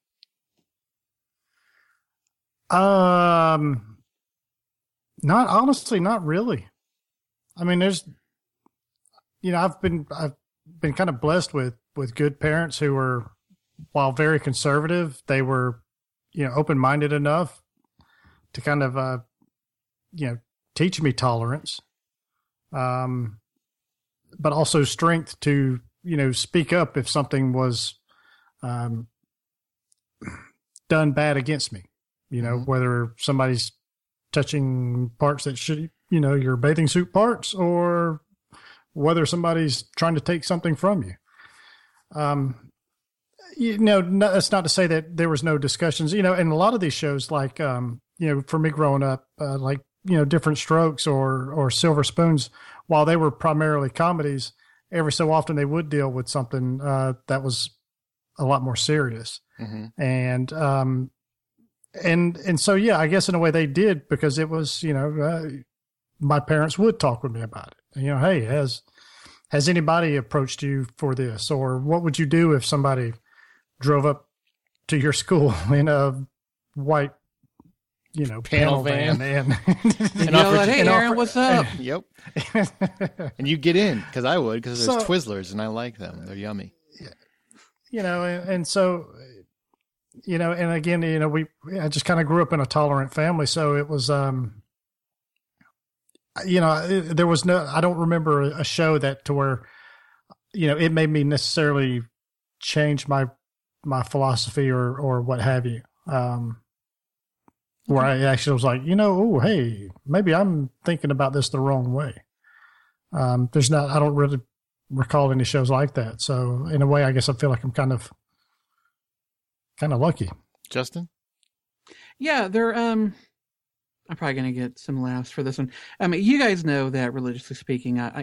Um, not honestly, not really. I mean, there's, you know, I've been, I've been kind of blessed with, with good parents who were, while very conservative, they were, you know, open-minded enough to kind of, uh, you know, teach me tolerance, um, but also strength to, you know, speak up if something was, um, done bad against me, you know, mm-hmm. whether somebody's touching parts that should, you know, your bathing suit parts, or whether somebody's trying to take something from you. Um, you know, no, that's not to say that there was no discussions, you know, and a lot of these shows, like, um, you know, for me growing up, uh, like, you know, Different Strokes or, or Silver Spoons, while they were primarily comedies, every so often they would deal with something, uh, that was a lot more serious. Mm-hmm. And, um, and, and so, yeah, I guess in a way they did, because it was, you know, uh, my parents would talk with me about it. You know, hey, has has anybody approached you for this, or what would you do if somebody drove up to your school in a white, you know, panel, panel van, van and, and you offer, hey, Aaron, offer, what's up? Yep. And you get in, because I would, because there's so, Twizzlers, and I like them. They're yummy. You know, and, and so, you know, and again, you know, we I just kind of grew up in a tolerant family, so it was, um, you know, it, there was no, I don't remember a show that to where, you know, it made me necessarily change my my philosophy or or what have you. Um, where I actually was like, you know, oh, hey, maybe I'm thinking about this the wrong way. Um, there's not, I don't really recall any shows like that. So in a way, I guess I feel like I'm kind of, kind of lucky. Justin? Yeah, they're, um, I'm probably going to get some laughs for this one. I mean, you guys know that religiously speaking, I,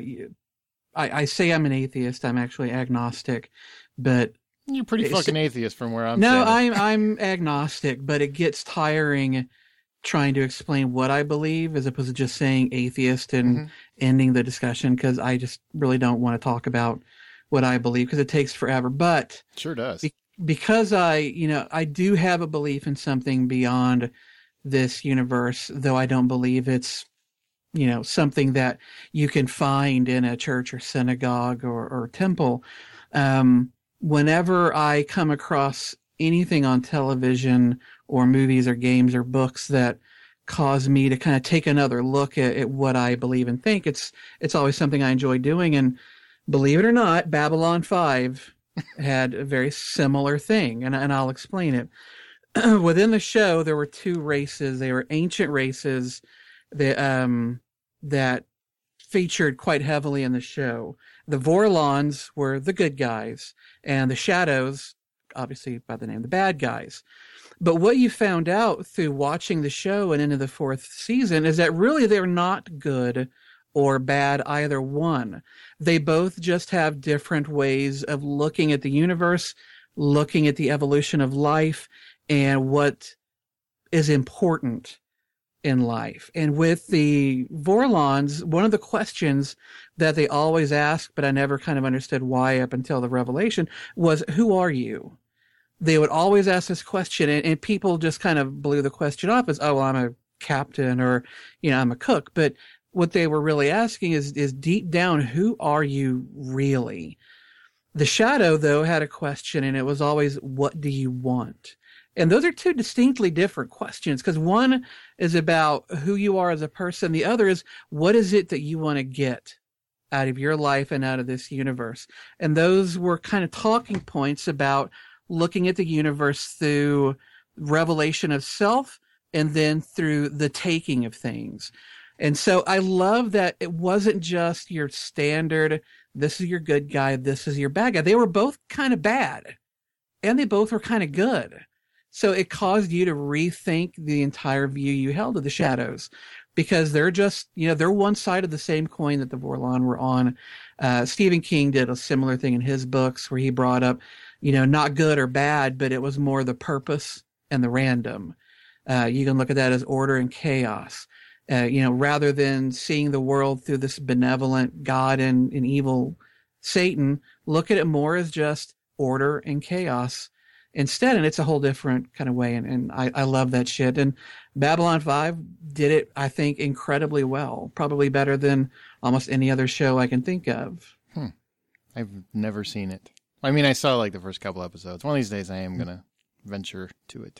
I, I say I'm an atheist. I'm actually agnostic, but you're pretty fucking atheist from where I'm no, standing. I'm I'm agnostic, but it gets tiring trying to explain what I believe as opposed to just saying atheist and mm-hmm. ending the discussion, because I just really don't want to talk about what I believe because it takes forever. But sure does. Be- because I, you know, I do have a belief in something beyond this universe, though I don't believe it's, you know, something that you can find in a church or synagogue or, or temple. Um, Whenever I come across anything on television or movies or games or books that cause me to kind of take another look at, at what I believe and think, it's it's always something I enjoy doing. And believe it or not, Babylon five had a very similar thing, and, and I'll explain it. Within the show, there were two races. They were ancient races that, um, that featured quite heavily in the show. The Vorlons were the good guys, and the Shadows, obviously by the name, the bad guys. But what you found out through watching the show and into the fourth season is that really they're not good or bad either one. They both just have different ways of looking at the universe, looking at the evolution of life, and what is important in life. And with the Vorlons, one of the questions that they always ask, but I never kind of understood why up until the revelation, was, who are you? They would always ask this question, and, and people just kind of blew the question off as, oh, well, I'm a captain, or, you know, I'm a cook. But what they were really asking is, is deep down, who are you really? The Shadow, though, had a question, and it was always, what do you want? And those are two distinctly different questions, because one is about who you are as a person. The other is, what is it that you want to get out of your life and out of this universe? And those were kind of talking points about looking at the universe through revelation of self and then through the taking of things. And so I love that it wasn't just your standard, this is your good guy, this is your bad guy. They were both kind of bad, and they both were kind of good. So it caused you to rethink the entire view you held of the Shadows, because they're just, you know, they're one side of the same coin that the Vorlon were on. Uh, Stephen King did a similar thing in his books where he brought up, you know, not good or bad, but it was more the purpose and the random. Uh, you can look at that as order and chaos. Uh, you know, rather than seeing the world through this benevolent God and, and evil Satan, look at it more as just order and chaos instead. And it's a whole different kind of way. And, and I, I love that shit. And Babylon five did it, I think, incredibly well. Probably better than almost any other show I can think of. Hmm. I've never seen it. I mean, I saw like the first couple episodes. One of these days I am going to venture to it.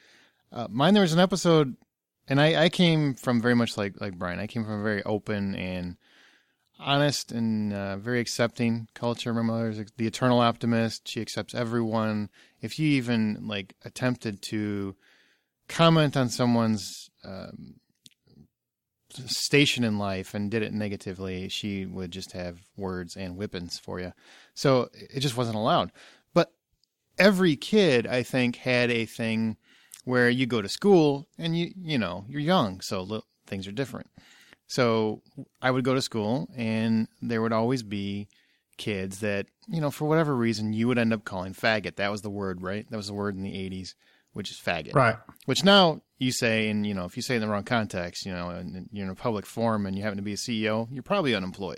Uh, mine, there was an episode, and I, I came from very much like, like Brian. I came from a very open and honest and uh, very accepting culture. My mother's the eternal optimist. She accepts everyone. If you even like attempted to comment on someone's um, station in life and did it negatively, she would just have words and whippings for you. So it just wasn't allowed. But every kid, I think, had a thing where you go to school and you you know you're young, so little, things are different. So I would go to school, and there would always be kids that, you know, for whatever reason, you would end up calling faggot. That was the word, right? That was the word in the eighties, which is faggot. Right. Which now you say, and you know, if you say it in the wrong context, you know, and you're in a public forum and you happen to be a C E O, you're probably unemployed.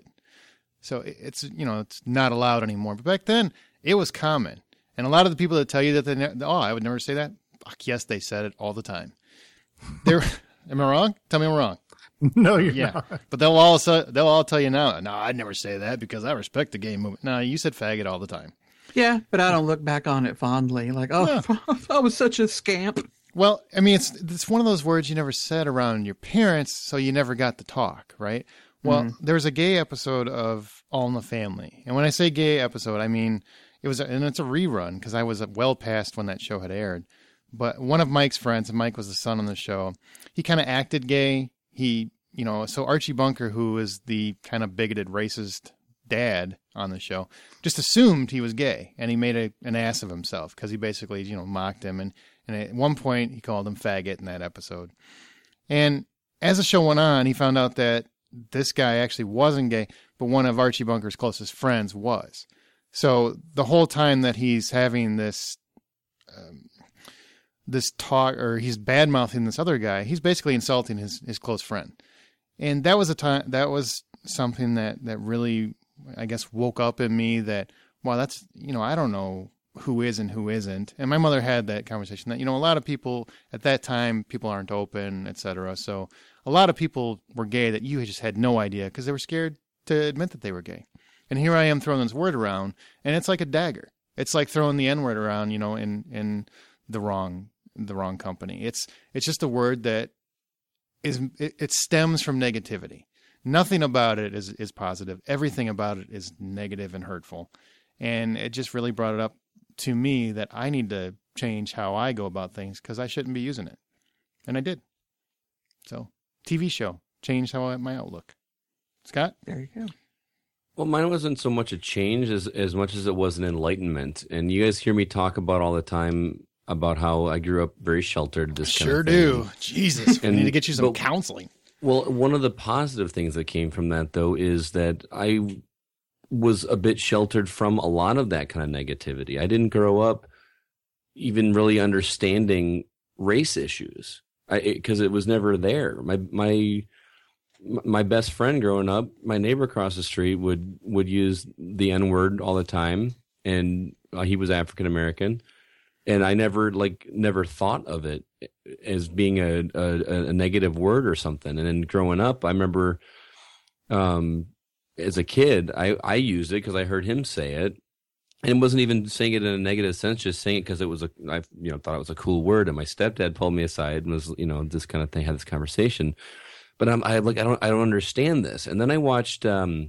So it's, you know, it's not allowed anymore. But back then, it was common. And a lot of the people that tell you that they, ne- oh, I would never say that. Fuck, yes, they said it all the time. They're, am I wrong? Tell me I'm wrong. No, you're Yeah, not. but they'll all say- they'll all tell you now. No, I'd never say that because I respect the gay movement. No, you said faggot all the time. Yeah, but I don't look back on it fondly. Like, oh, I was such a scamp. Well, I mean, it's it's one of those words you never said around your parents, so you never got to talk, right? Well, mm. there was a gay episode of All in the Family, and when I say gay episode, I mean it was, a, and it's a rerun because I was well past when that show had aired. But one of Mike's friends, and Mike was the son on the show, he kind of acted gay. He, you know, so Archie Bunker, who is the kind of bigoted, racist dad on the show, just assumed he was gay, and he made a, an ass of himself because he basically, you know, mocked him, and, and at one point he called him faggot in that episode. And as the show went on, he found out that this guy actually wasn't gay, but one of Archie Bunker's closest friends was. So the whole time that he's having this um, this talk, or he's bad mouthing this other guy, he's basically insulting his, his close friend. And that was a time, that was something that, that really, I guess, woke up in me that, wow, that's, you know, I don't know who is and who isn't. And my mother had that conversation that, you know, a lot of people at that time, people aren't open, et cetera. So a lot of people were gay that you just had no idea because they were scared to admit that they were gay. And here I am throwing this word around, and it's like a dagger. It's like throwing the N-word around, you know, in, in the wrong, the wrong company. It's, it's just a word that is, it, it stems from negativity. Nothing about it is, is positive. Everything about it is negative and hurtful. And it just really brought it up to me that I need to change how I go about things because I shouldn't be using it. And I did. So, T V show changed how I, my outlook. Scott? There you go. Well, mine wasn't so much a change as, as much as it was an enlightenment. And you guys hear me talk about all the time about how I grew up very sheltered. This sure kind of do. thing. Jesus, we And- need to get you some but- counseling. Well, one of the positive things that came from that, though, is that I was a bit sheltered from a lot of that kind of negativity. I didn't grow up even really understanding race issues because it, it was never there. My my my best friend growing up, my neighbor across the street, would would use the N-word all the time, and uh, he was African American. And I never like never thought of it as being a, a, a negative word or something. And then growing up, I remember um, as a kid, I, I used it because I heard him say it, and wasn't even saying it in a negative sense, just saying it because it was a I you know thought it was a cool word. And my stepdad pulled me aside and was you know this kind of thing, had this conversation. But I'm I like I don't I don't understand this. And then I watched um,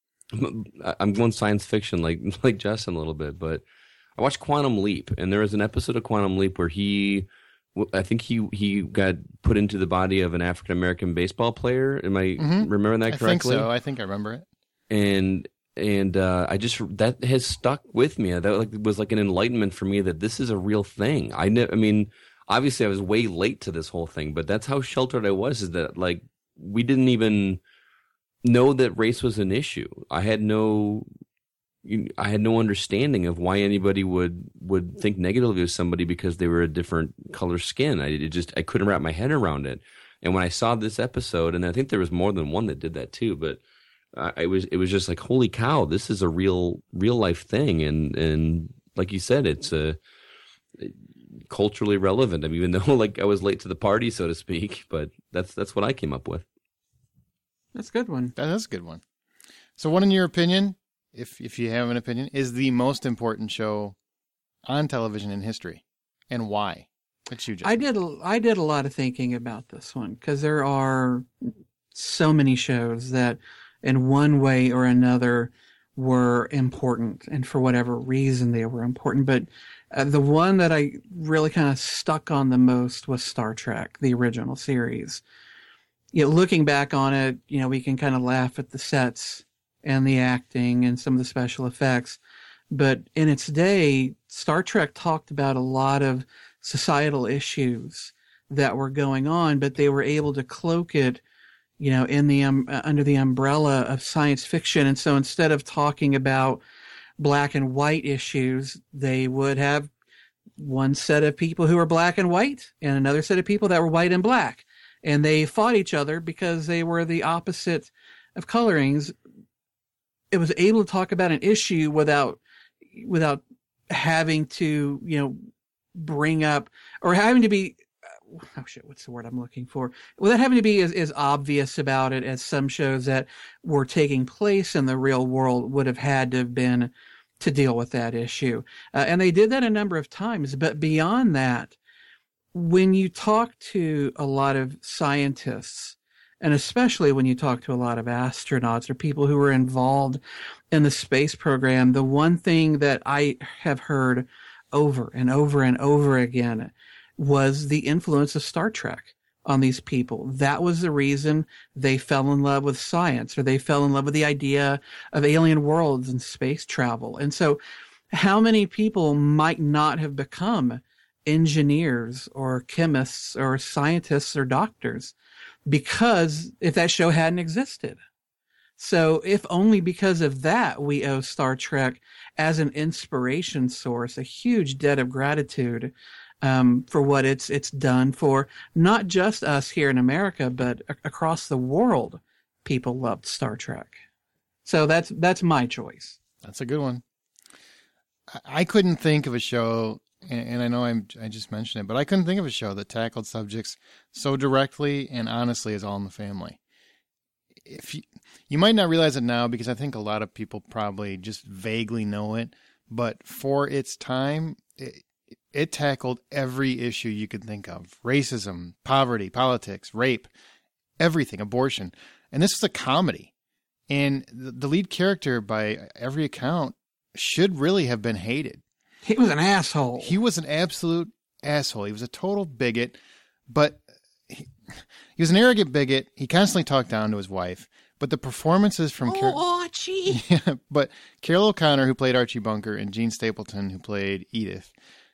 I'm going science fiction like like Justin a little bit, but. I watched Quantum Leap, and there was an episode of Quantum Leap where he, I think he he got put into the body of an African American baseball player. Am I Mhm. remembering that I correctly? think so. I think I remember it. And and uh, I just that has stuck with me. That like was like an enlightenment for me that this is a real thing. I ne- I mean, obviously I was way late to this whole thing, but that's how sheltered I was. Is that like we didn't even know that race was an issue. I had no. I had no understanding of why anybody would, would think negatively of somebody because they were a different color skin. I it just I couldn't wrap my head around it. And when I saw this episode, and I think there was more than one that did that too, but uh, I was it was just like, holy cow, this is a real real life thing. And and like you said, it's a culturally relevant. I mean, even though like I was late to the party, so to speak, but that's that's what I came up with. That's a good one. That is a good one. So what, in your opinion, if if you have an opinion, is the most important show on television in history, and why? It's you, Justin. I did a, I did a lot of thinking about this one because there are so many shows that in one way or another were important, and for whatever reason they were important. But uh, the one that I really kind of stuck on the most was Star Trek, the original series. You know, looking back on it, you know, we can kind of laugh at the sets and the acting and some of the special effects. But in its day, Star Trek talked about a lot of societal issues that were going on, but they were able to cloak it, you know, in the um, uh, under the umbrella of science fiction. And so instead of talking about black and white issues, they would have one set of people who were black and white and another set of people that were white and black. And they fought each other because they were the opposite of colorings. It was able to talk about an issue without, without having to, you know, bring up or having to be, oh shit, what's the word I'm looking for? Without having to be as, as obvious about it as some shows that were taking place in the real world would have had to have been to deal with that issue. Uh, and they did that a number of times. But beyond that, when you talk to a lot of scientists, and especially when you talk to a lot of astronauts or people who were involved in the space program, the one thing that I have heard over and over and over again was the influence of Star Trek on these people. That was the reason they fell in love with science, or they fell in love with the idea of alien worlds and space travel. And so how many people might not have become engineers or chemists or scientists or doctors because if that show hadn't existed? So if only because of that, we owe Star Trek as an inspiration source a huge debt of gratitude um, for what it's it's done for not just us here in America, but a- across the world. People loved Star Trek. So that's that's my choice. That's a good one. I, I couldn't think of a show, and, and I know I'm, I just mentioned it, but I couldn't think of a show that tackled subjects so directly and honestly as All in the Family. If you, you might not realize it now because I think a lot of people probably just vaguely know it, but for its time, it, it tackled every issue you could think of. Racism, poverty, politics, rape, everything, abortion. And this was a comedy. And the, the lead character, by every account, should really have been hated. He was an asshole. He was an absolute asshole. He was a total bigot, but he, he was an arrogant bigot. He constantly talked down to his wife. But the performances from... Oh, Car- Archie! Yeah, but Carol O'Connor, who played Archie Bunker, and Gene Stapleton, who played Edith,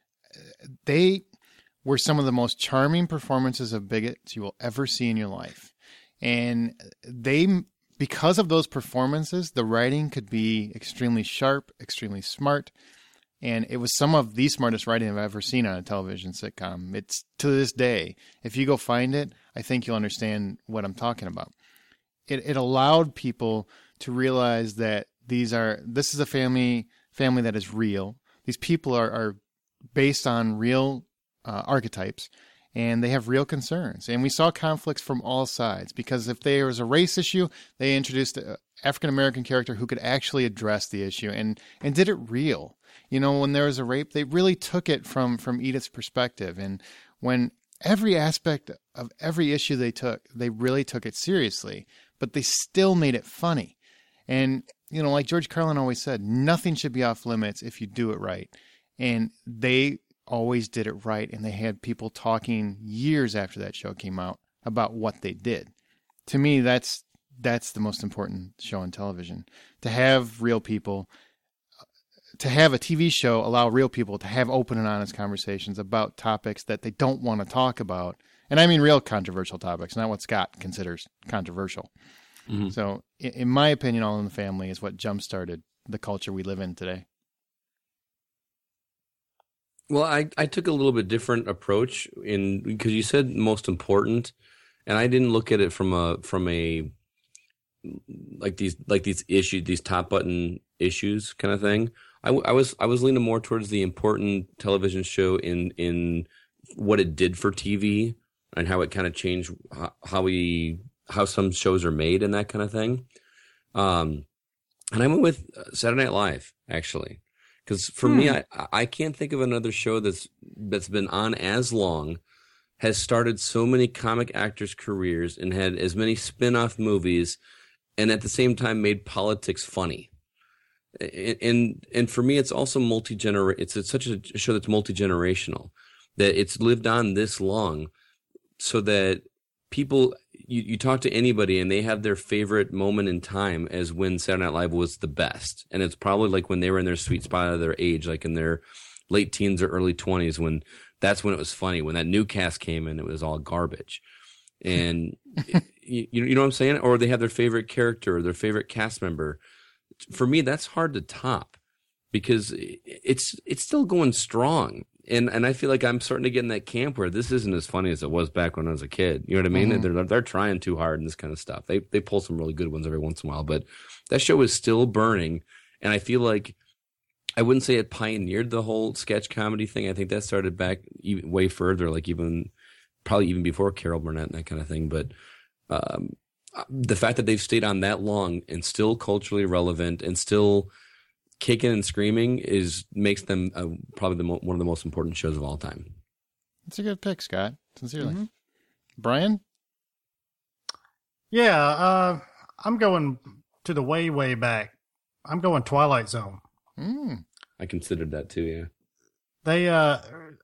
they were some of the most charming performances of bigots you will ever see in your life. And they, because of those performances, the writing could be extremely sharp, extremely smart. And it was some of the smartest writing I've ever seen on a television sitcom. It's to this day. If you go find it, I think you'll understand what I'm talking about. It it allowed people to realize that these are this is a family family that is real. These people are, are based on real uh, archetypes, and they have real concerns. And we saw conflicts from all sides, because if there was a race issue, they introduced an African-American character who could actually address the issue and, and did it real. You know, when there was a rape, they really took it from, from Edith's perspective. And when every aspect of every issue they took, they really took it seriously, but they still made it funny. And, you know, like George Carlin always said, nothing should be off limits if you do it right. And they always did it right, and they had people talking years after that show came out about what they did. To me, that's that's the most important show on television. To have real people, to have a T V show allow real people to have open and honest conversations about topics that they don't want to talk about. And I mean real controversial topics, not what Scott considers controversial. Mm-hmm. So, in my opinion, All in the Family is what jump-started the culture we live in today. Well, I, I took a little bit different approach in because you said most important, and I didn't look at it from a from a like these like these issues, these top button issues kind of thing. I, I was I was leaning more towards the important television show in in what it did for T V and how it kind of changed how, how we how some shows are made and that kind of thing. Um, and I went with Saturday Night Live, actually. Because for hmm. me, I, I can't think of another show that's that's been on as long, has started so many comic actors' careers, and had as many spin-off movies, and at the same time made politics funny. And and, and for me, it's also multi-gener. It's, it's such a show that's multi-generational, that it's lived on this long, so that people, you, you talk to anybody and they have their favorite moment in time as when Saturday Night Live was the best. And it's probably like when they were in their sweet spot of their age, like in their late teens or early twenties, when that's when it was funny. When that new cast came in, it was all garbage. And you, you know what I'm saying? Or they have their favorite character or their favorite cast member. For me, that's hard to top because it's, it's still going strong. and and I feel like I'm starting to get in that camp where this isn't as funny as it was back when I was a kid. You know what I mean? Mm-hmm. They're they're trying too hard and this kind of stuff. They they pull some really good ones every once in a while, but that show is still burning. And I feel like I wouldn't say it pioneered the whole sketch comedy thing. I think that started back even, way further, like even probably even before Carol Burnett and that kind of thing. But um, the fact that they've stayed on that long and still culturally relevant and still kicking and screaming is makes them uh, probably the mo- one of the most important shows of all time. That's a good pick, Scott. Sincerely. Mm-hmm. Brian? Yeah, uh, I'm going to the way, way back. I'm going Twilight Zone. Mm. I considered that too, yeah. They, uh,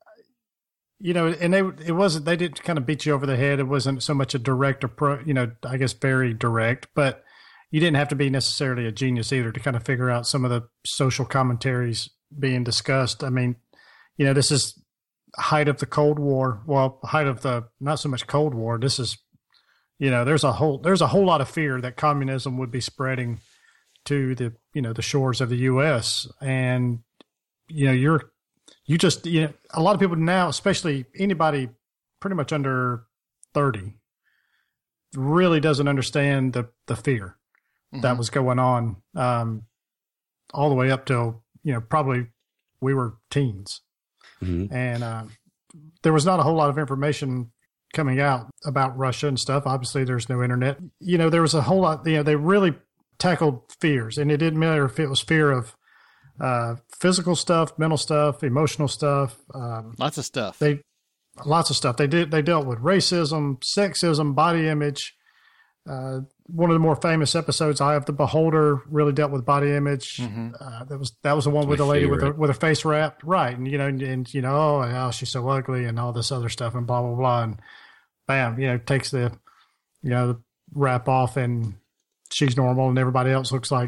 you know, and they, it wasn't, they didn't kind of beat you over the head. It wasn't so much a direct approach, you know, I guess very direct, but you didn't have to be necessarily a genius either to kind of figure out some of the social commentaries being discussed. I mean, you know, this is height of the Cold War. Well, height of the, not so much Cold War. This is, you know, there's a whole, there's a whole lot of fear that communism would be spreading to the, you know, the shores of the U S. And, you know, you're, you just, you know, a lot of people now, especially anybody pretty much under thirty, really doesn't understand the, the fear mm-hmm. that was going on um, all the way up till, you know, probably we were teens. Mm-hmm. And uh, there was not a whole lot of information coming out about Russia and stuff. Obviously, there's no internet. You know, there was a whole lot, you know, they really tackled fears. And it didn't matter if it was fear of uh, physical stuff, mental stuff, emotional stuff. Um, lots of stuff. They Lots of stuff. They did. They dealt with racism, sexism, body image. Uh, one of the more famous episodes, Eye of the Beholder, really dealt with body image. Mm-hmm. Uh, that was that was the one with the lady with her, with her face wrapped, right? And you know, and, and you know, oh, oh, she's so ugly, and all this other stuff, and blah blah blah, and bam, you know, takes the, you know, the wrap off, and she's normal, and everybody else looks like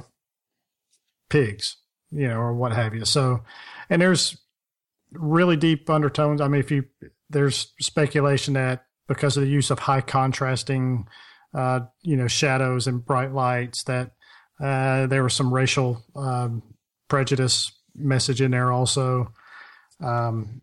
pigs, you know, or what have you. So, and there's really deep undertones. I mean, if you there's speculation that because of the use of high contrasting, uh, you know, shadows and bright lights, that uh, there was some racial um, prejudice message in there also. Um,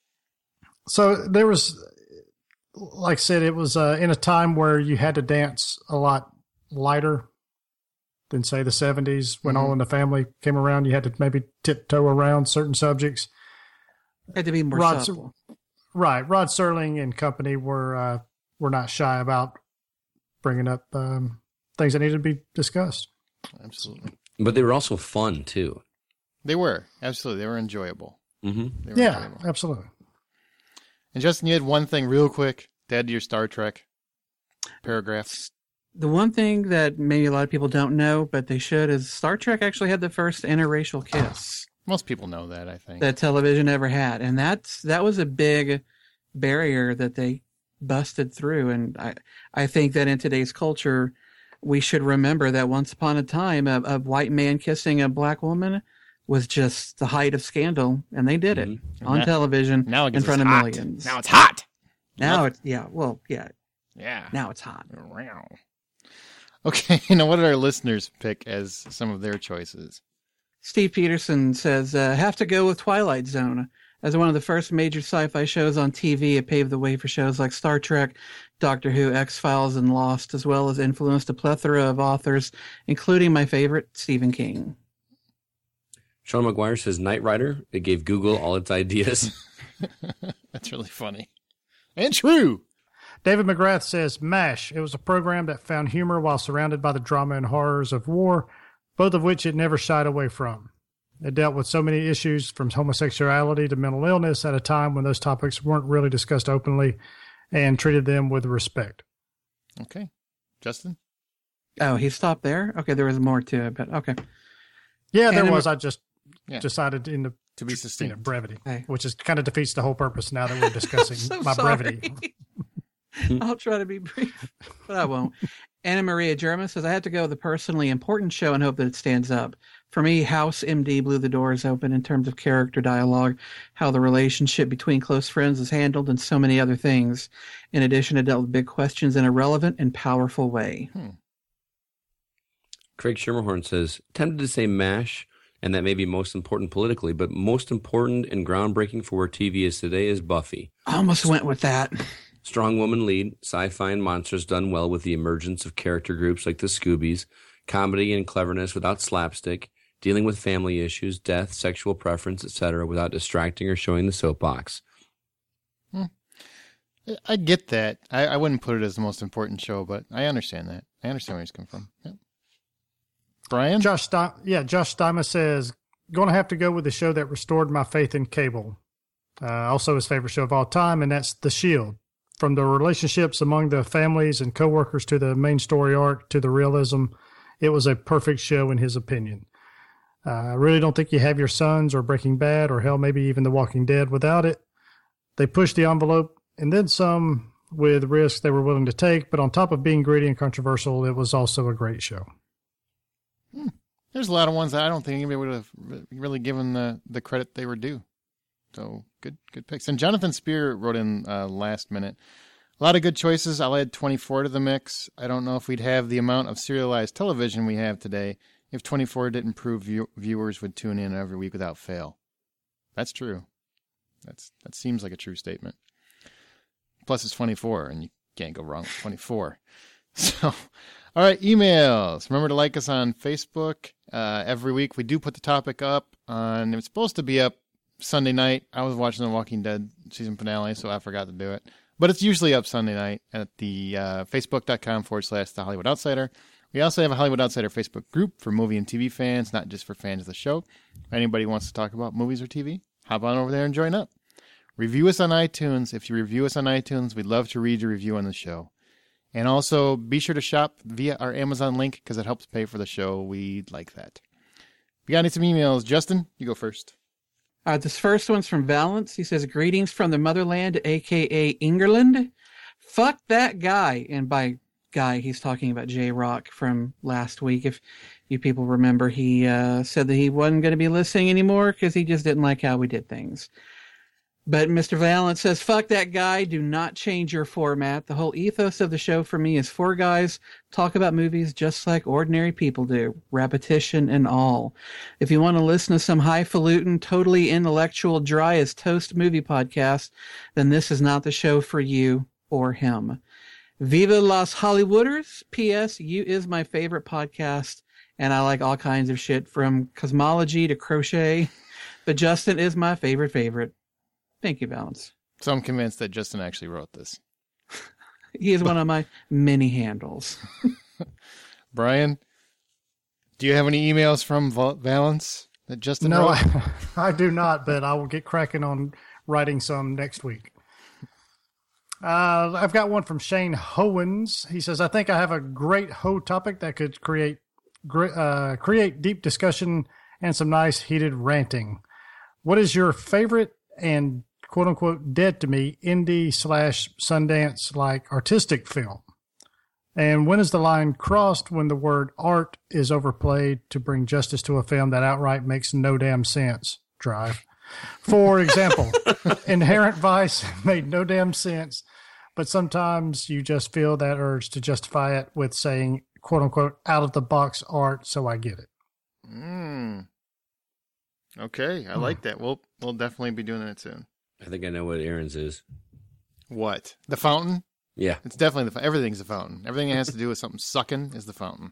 so there was, like I said, it was uh, in a time where you had to dance a lot lighter than, say, the seventies when mm-hmm. All in the Family came around. You had to maybe tiptoe around certain subjects. Had to be more Rod, subtle. Right. Rod Serling and company were uh, were not shy about bringing up um, things that needed to be discussed. Absolutely. But they were also fun, too. They were. Absolutely. They were enjoyable. Mm-hmm. They were yeah, enjoyable. Absolutely. And Justin, you had one thing real quick to add to your Star Trek paragraph. The one thing that maybe a lot of people don't know, but they should, is Star Trek actually had the first interracial kiss. Most people know that, I think. That television ever had. And that's that was a big barrier that they busted through. And I, I think that in today's culture, we should remember that once upon a time, a, a white man kissing a black woman was just the height of scandal. And they did it mm-hmm. on that, television now it in front of hot. millions. Now it's hot. Now it's, yeah, well, yeah. Yeah. Now it's hot. Okay, now what did our listeners pick as some of their choices? Steve Peterson says, uh, have to go with Twilight Zone. As one of the first major sci-fi shows on T V, it paved the way for shows like Star Trek, Doctor Who, X-Files, and Lost, as well as influenced a plethora of authors, including my favorite, Stephen King. Sean McGuire says Knight Rider. It gave Google all its ideas. That's really funny. And true. David McGrath says MASH. It was a program that found humor while surrounded by the drama and horrors of war, both of which it never shied away from. It dealt with so many issues from homosexuality to mental illness at a time when those topics weren't really discussed openly and treated them with respect. Okay. Justin? Oh, he stopped there? Okay, there was more to it, but okay. Yeah, there Anim- was. I just yeah. decided in the, to be succinct. You know, brevity, hey. which is kind of defeats the whole purpose now that we're discussing so my sorry. brevity. I'll try to be brief, but I won't. Anna Maria German says, I had to go with a personally important show and hope that it stands up. For me, House M D blew the doors open in terms of character dialogue, how the relationship between close friends is handled, and so many other things. In addition, it dealt with big questions in a relevant and powerful way. Hmm. Craig Schermerhorn says, tempted to say MASH and that may be most important politically, but most important and groundbreaking for where T V is today is Buffy. I almost went with that. Strong woman lead, sci-fi and monsters done well with the emergence of character groups like the Scoobies, comedy and cleverness without slapstick, dealing with family issues, death, sexual preference, et cetera, without distracting or showing the soapbox. Hmm. I get that. I, I wouldn't put it as the most important show, but I understand that. I understand where he's coming from. Yep. Brian? Josh, Stein, yeah, Josh Steinman says, going to have to go with the show that restored my faith in cable. Uh, also his favorite show of all time, and that's The Shield. From the relationships among the families and coworkers to the main story arc to the realism, it was a perfect show in his opinion. Uh, I really don't think you have your Sons or Breaking Bad or hell, maybe even The Walking Dead without it. They pushed the envelope and then some with risks they were willing to take, but on top of being gritty and controversial, it was also a great show. Hmm. There's a lot of ones that I don't think anybody would have really given the, the credit they were due. So good, good picks. And Jonathan Spear wrote in uh, last minute. A lot of good choices. I'll add twenty-four to the mix. I don't know if we'd have the amount of serialized television we have today if twenty-four didn't prove view- viewers would tune in every week without fail. That's true. That's that seems like a true statement. Plus it's twenty-four, and you can't go wrong with twenty-four. So, all right, emails. Remember to like us on Facebook. Uh, every week we do put the topic up on, it's supposed to be up Sunday night. I was watching The Walking Dead season finale, so I forgot to do it. But it's usually up Sunday night at the uh, facebook.com forward slash The Hollywood Outsider. We also have a Hollywood Outsider Facebook group for movie and T V fans, not just for fans of the show. If anybody wants to talk about movies or T V, hop on over there and join up. Review us on iTunes. If you review us on iTunes, we'd love to read your review on the show. And also, be sure to shop via our Amazon link because it helps pay for the show. We'd like that. We got any some emails. Justin, you go first. Uh, this first one's from Valence. He says, greetings from the motherland, a k a. England. Fuck that guy. And by guy, he's talking about J-Rock from last week. If you people remember, he uh, said that he wasn't going to be listening anymore because he just didn't like how we did things. But Mister Valence says, fuck that guy. Do not change your format. The whole ethos of the show for me is four guys talk about movies just like ordinary people do. Repetition and all. If you want to listen to some highfalutin, totally intellectual, dry as toast movie podcast, then this is not the show for you or him. Viva Los Hollywooders. P S. You is my favorite podcast, and I like all kinds of shit from cosmology to crochet. But Justin is my favorite favorite. Thank you, Valence. So I'm convinced that Justin actually wrote this. He is one of my many handles. Brian, do you have any emails from Val- Valence that Justin no, wrote? I, I do not, but I will get cracking on writing some next week. Uh, I've got one from Shane Howens. He says, I think I have a great Ho topic that could create uh, create deep discussion and some nice heated ranting. What is your favorite and quote-unquote dead to me indie slash Sundance like artistic film? And when is the line crossed when the word art is overplayed to bring justice to a film that outright makes no damn sense? Drive. For example, Inherent Vice made no damn sense, but sometimes you just feel that urge to justify it with saying quote-unquote out-of-the-box art, so I get it. Mm. Okay, I like that. We'll, we'll definitely be doing that soon. I think I know what Aaron's is. What? The fountain? Yeah. It's definitely the everything's the fountain. Everything that has to do with something sucking is the fountain.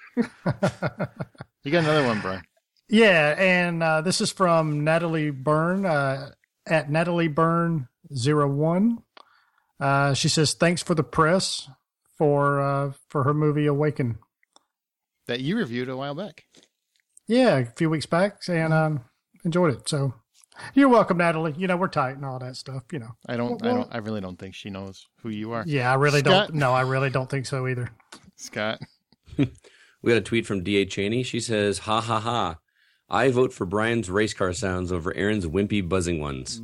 You got another one, Brian. Yeah, and uh, this is from Natalie Byrne uh, at Natalie Byrne zero one. Uh, she says, thanks for the press for uh, for her movie Awaken. That you reviewed a while back. Yeah, a few weeks back, and um, enjoyed it. So you're welcome, Natalie. You know, we're tight and all that stuff, you know. I don't, well, I don't, I really don't think she knows who you are. Yeah, I really Scott? don't. No, I really don't think so either. Scott. We got a tweet from D A Cheney. She says, ha ha ha. I vote for Brian's race car sounds over Aaron's wimpy buzzing ones.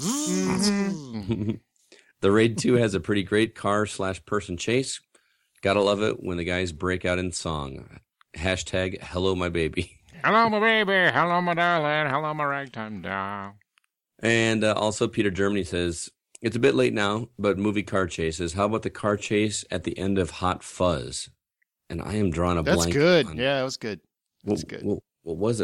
The Raid two has a pretty great car slash person chase. Gotta love it when the guys break out in song. Hashtag hello my baby. Hello, my baby. Hello, my darling. Hello, my ragtime doll. And uh, also Peter Germany says, it's a bit late now, but movie car chases. How about the car chase at the end of Hot Fuzz? And I am drawing a That's blank. good. On, yeah, it was good. That's what, good. What, what was it?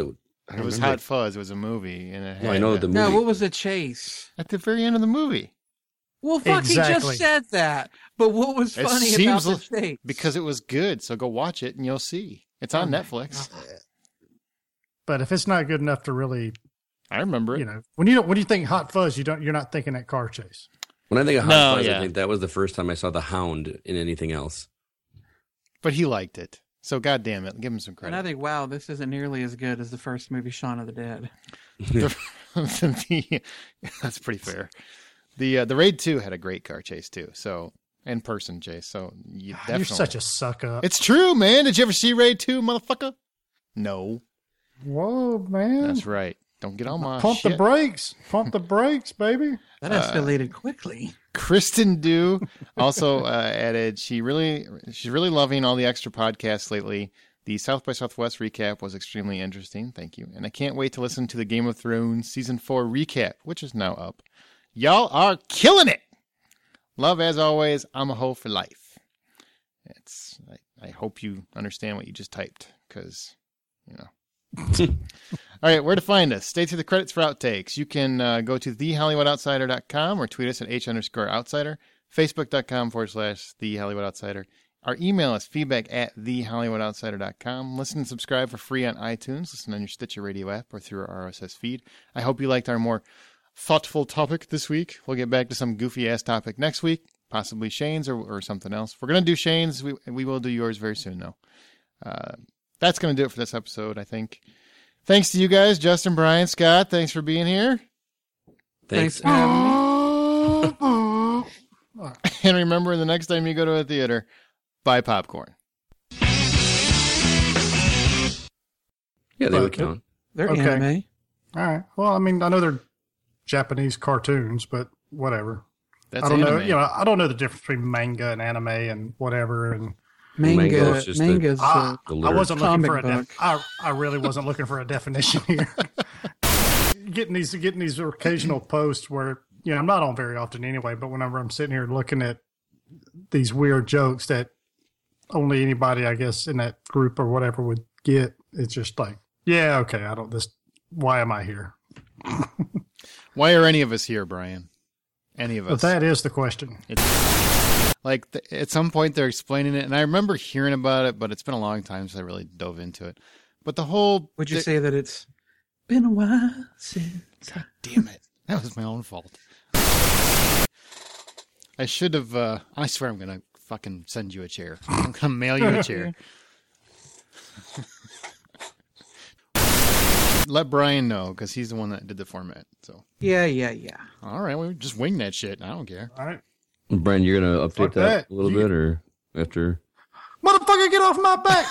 It was remember Hot it. Fuzz. It was a movie, and it had, No, I know the No, movie. what was the chase? at the very end of the movie Well, fuck, he Exactly. just said that. But what was It funny seems about the li- chase? because it was good. So go watch it, and you'll see. It's on Oh my Netflix. But if it's not good enough to really, I remember it. you know, when you don't, when you think Hot Fuzz, you don't, you're not thinking that car chase. When I think of Hot No, Fuzz, yeah. I think that was the first time I saw the Hound in anything else. But he liked it. So God damn it, give him some And I credit. think, wow, this isn't nearly as good as the first movie, Shaun of the Dead. The- the- that's pretty fair. The uh, the Raid two had a great car chase too. So in person chase. So you definitely. You're such a suck up. It's true, man. Did you ever see Raid two, motherfucker? No. Whoa, man. That's right. Don't get on my Pump shit. the brakes. Pump the brakes, baby. That Uh, escalated quickly. Kristen Dew also uh, added she really she's really loving all the extra podcasts lately. The South by Southwest recap was extremely interesting. Thank you. And I can't wait to listen to the Game of Thrones season four recap, which is now up. Y'all are killing it. Love as always. I'm a hoe for life. It's I, I hope you understand what you just typed because, you know. All right, where to find us? Stay to the credits for outtakes. You can uh, go to the hollywood outsider dot com or tweet us at H underscore outsider, facebook.com forward slash the Hollywood Outsider. Our email is feedback at the hollywood outsider dot com. Listen and subscribe for free on iTunes. Listen on your Stitcher Radio app or through our R S S feed. I hope you liked our more thoughtful topic this week. We'll get back to some goofy-ass topic next week, possibly Shane's or, or something else. If we're going to do Shane's, we, we will do yours very soon, though. Uh, that's going to do it for this episode, I think. Thanks to you guys, Justin, Brian, Scott. Thanks for being here. Thanks. Thanks for having me. And remember, the next time you go to a theater, buy popcorn. Yeah, they would But- count. They're Okay. anime. All right. Well, I mean, I know they're Japanese cartoons, but whatever. That's I don't anime. know. You know, I don't know the difference between manga and anime and whatever. And Manga, Mango is just the- manga's ah, uh, The I lyric. wasn't looking comic for a. Def- book. I I really wasn't looking for a definition here. getting these getting these occasional posts where you know I'm not on very often anyway, but whenever I'm sitting here looking at these weird jokes that only anybody I guess in that group or whatever would get, it's just like, yeah, okay, I don't. This. Why am I here? Why are any of us here, Brian? Any of But us? that is the question. Like, th- at some point, they're explaining it, and I remember hearing about it, but it's been a long time since I really dove into it. But the whole... Would you the- say that it's been a while since? God damn it. That was my own fault. I should have... Uh, I swear I'm going to fucking send you a chair. I'm going to mail you a chair. Let Brian know, because he's the one that did the format. So, Yeah, yeah, yeah. all right, we just wing that shit. I don't care. All right, Brian, you're going to update Fuck that, that. a little You- bit or after? motherfucker, get off my back!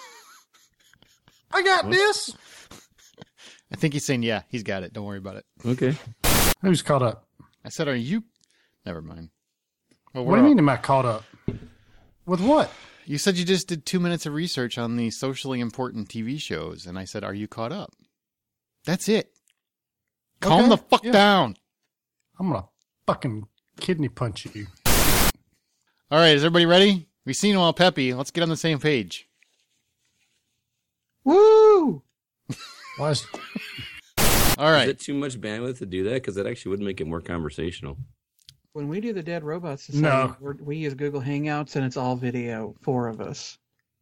I got this. I think he's saying, yeah, he's got it. Don't worry about it. Okay. Who's caught up? I said, are you... Never mind. Well, What do you all- mean am I caught up? With what? You said you just did two minutes of research on the socially important T V shows, and I said, are you caught up? That's it. Calm Okay, the fuck yeah. down. I'm gonna fucking kidney punch you. All right, is everybody ready? We've seen them all peppy. Let's get on the same page. Woo! Why is, All Is right. it too much bandwidth to do that? Because that actually would make it more conversational. When we do the Dead Robot Society, No. we're, we use Google Hangouts, and it's all video, four of us.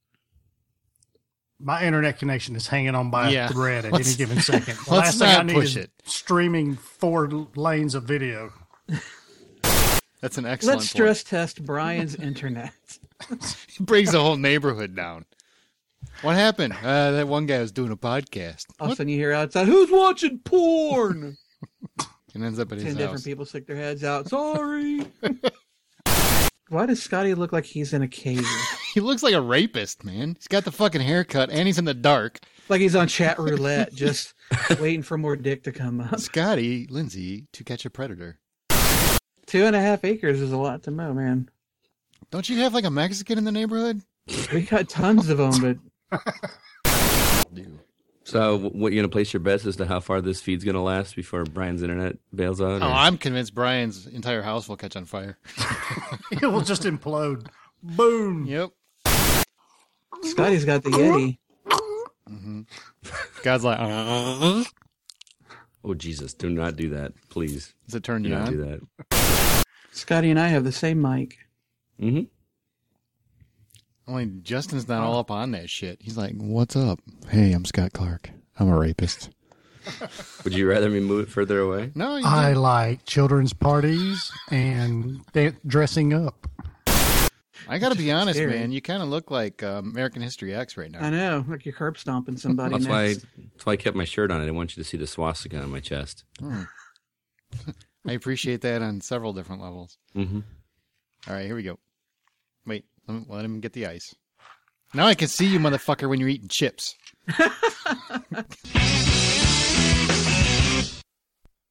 my internet connection is hanging on by Yeah. a thread at Let's- any given second. The let's last thing I not need push is it. streaming four lanes of video. That's an excellent Let's point. stress test Brian's internet. He brings the whole neighborhood down. What happened? Uh, that one guy was doing a podcast. All of a What? sudden, you hear outside, "Who's watching porn?" And ends up at his Ten house. different people stick their heads out. Sorry. Why does Scotty look like he's in a cave? He looks like a rapist, man. He's got the fucking haircut, and he's in the dark. Like he's on chat roulette, just waiting for more dick to come up. Scotty Lindsay to catch a predator. Two and a half acres is a lot to mow, man. Don't you have like a Mexican in the neighborhood? We got tons of them, but Dude. So, what you gonna place your bets as to how far this feed's gonna last before Brian's internet bails out? Oh, or- I'm convinced Brian's entire house will catch on fire. It will just implode. Boom. Yep. Scotty's got the Yeti. hmm God's like, uh, Oh, Jesus. Do not do that. Please. does it turn Do you not on? do that. Scotty and I have the same mic. Mm-hmm. Only Justin's not all up on that shit. He's like, what's up? Hey, I'm Scott Clark. I'm a rapist. Would you rather me move it further away? No, you I don't. like children's parties and da- dressing up. I got to be honest, scary. man. You kind of look like um, American History X right now. I know, like you're curb stomping somebody. That's why, next. that's why I kept my shirt on. I didn't want you to see the swastika on my chest. I appreciate that on several different levels. Mm-hmm. All right, here we go. Wait, let him, let him get the ice. Now I can see you, motherfucker, when you're eating chips.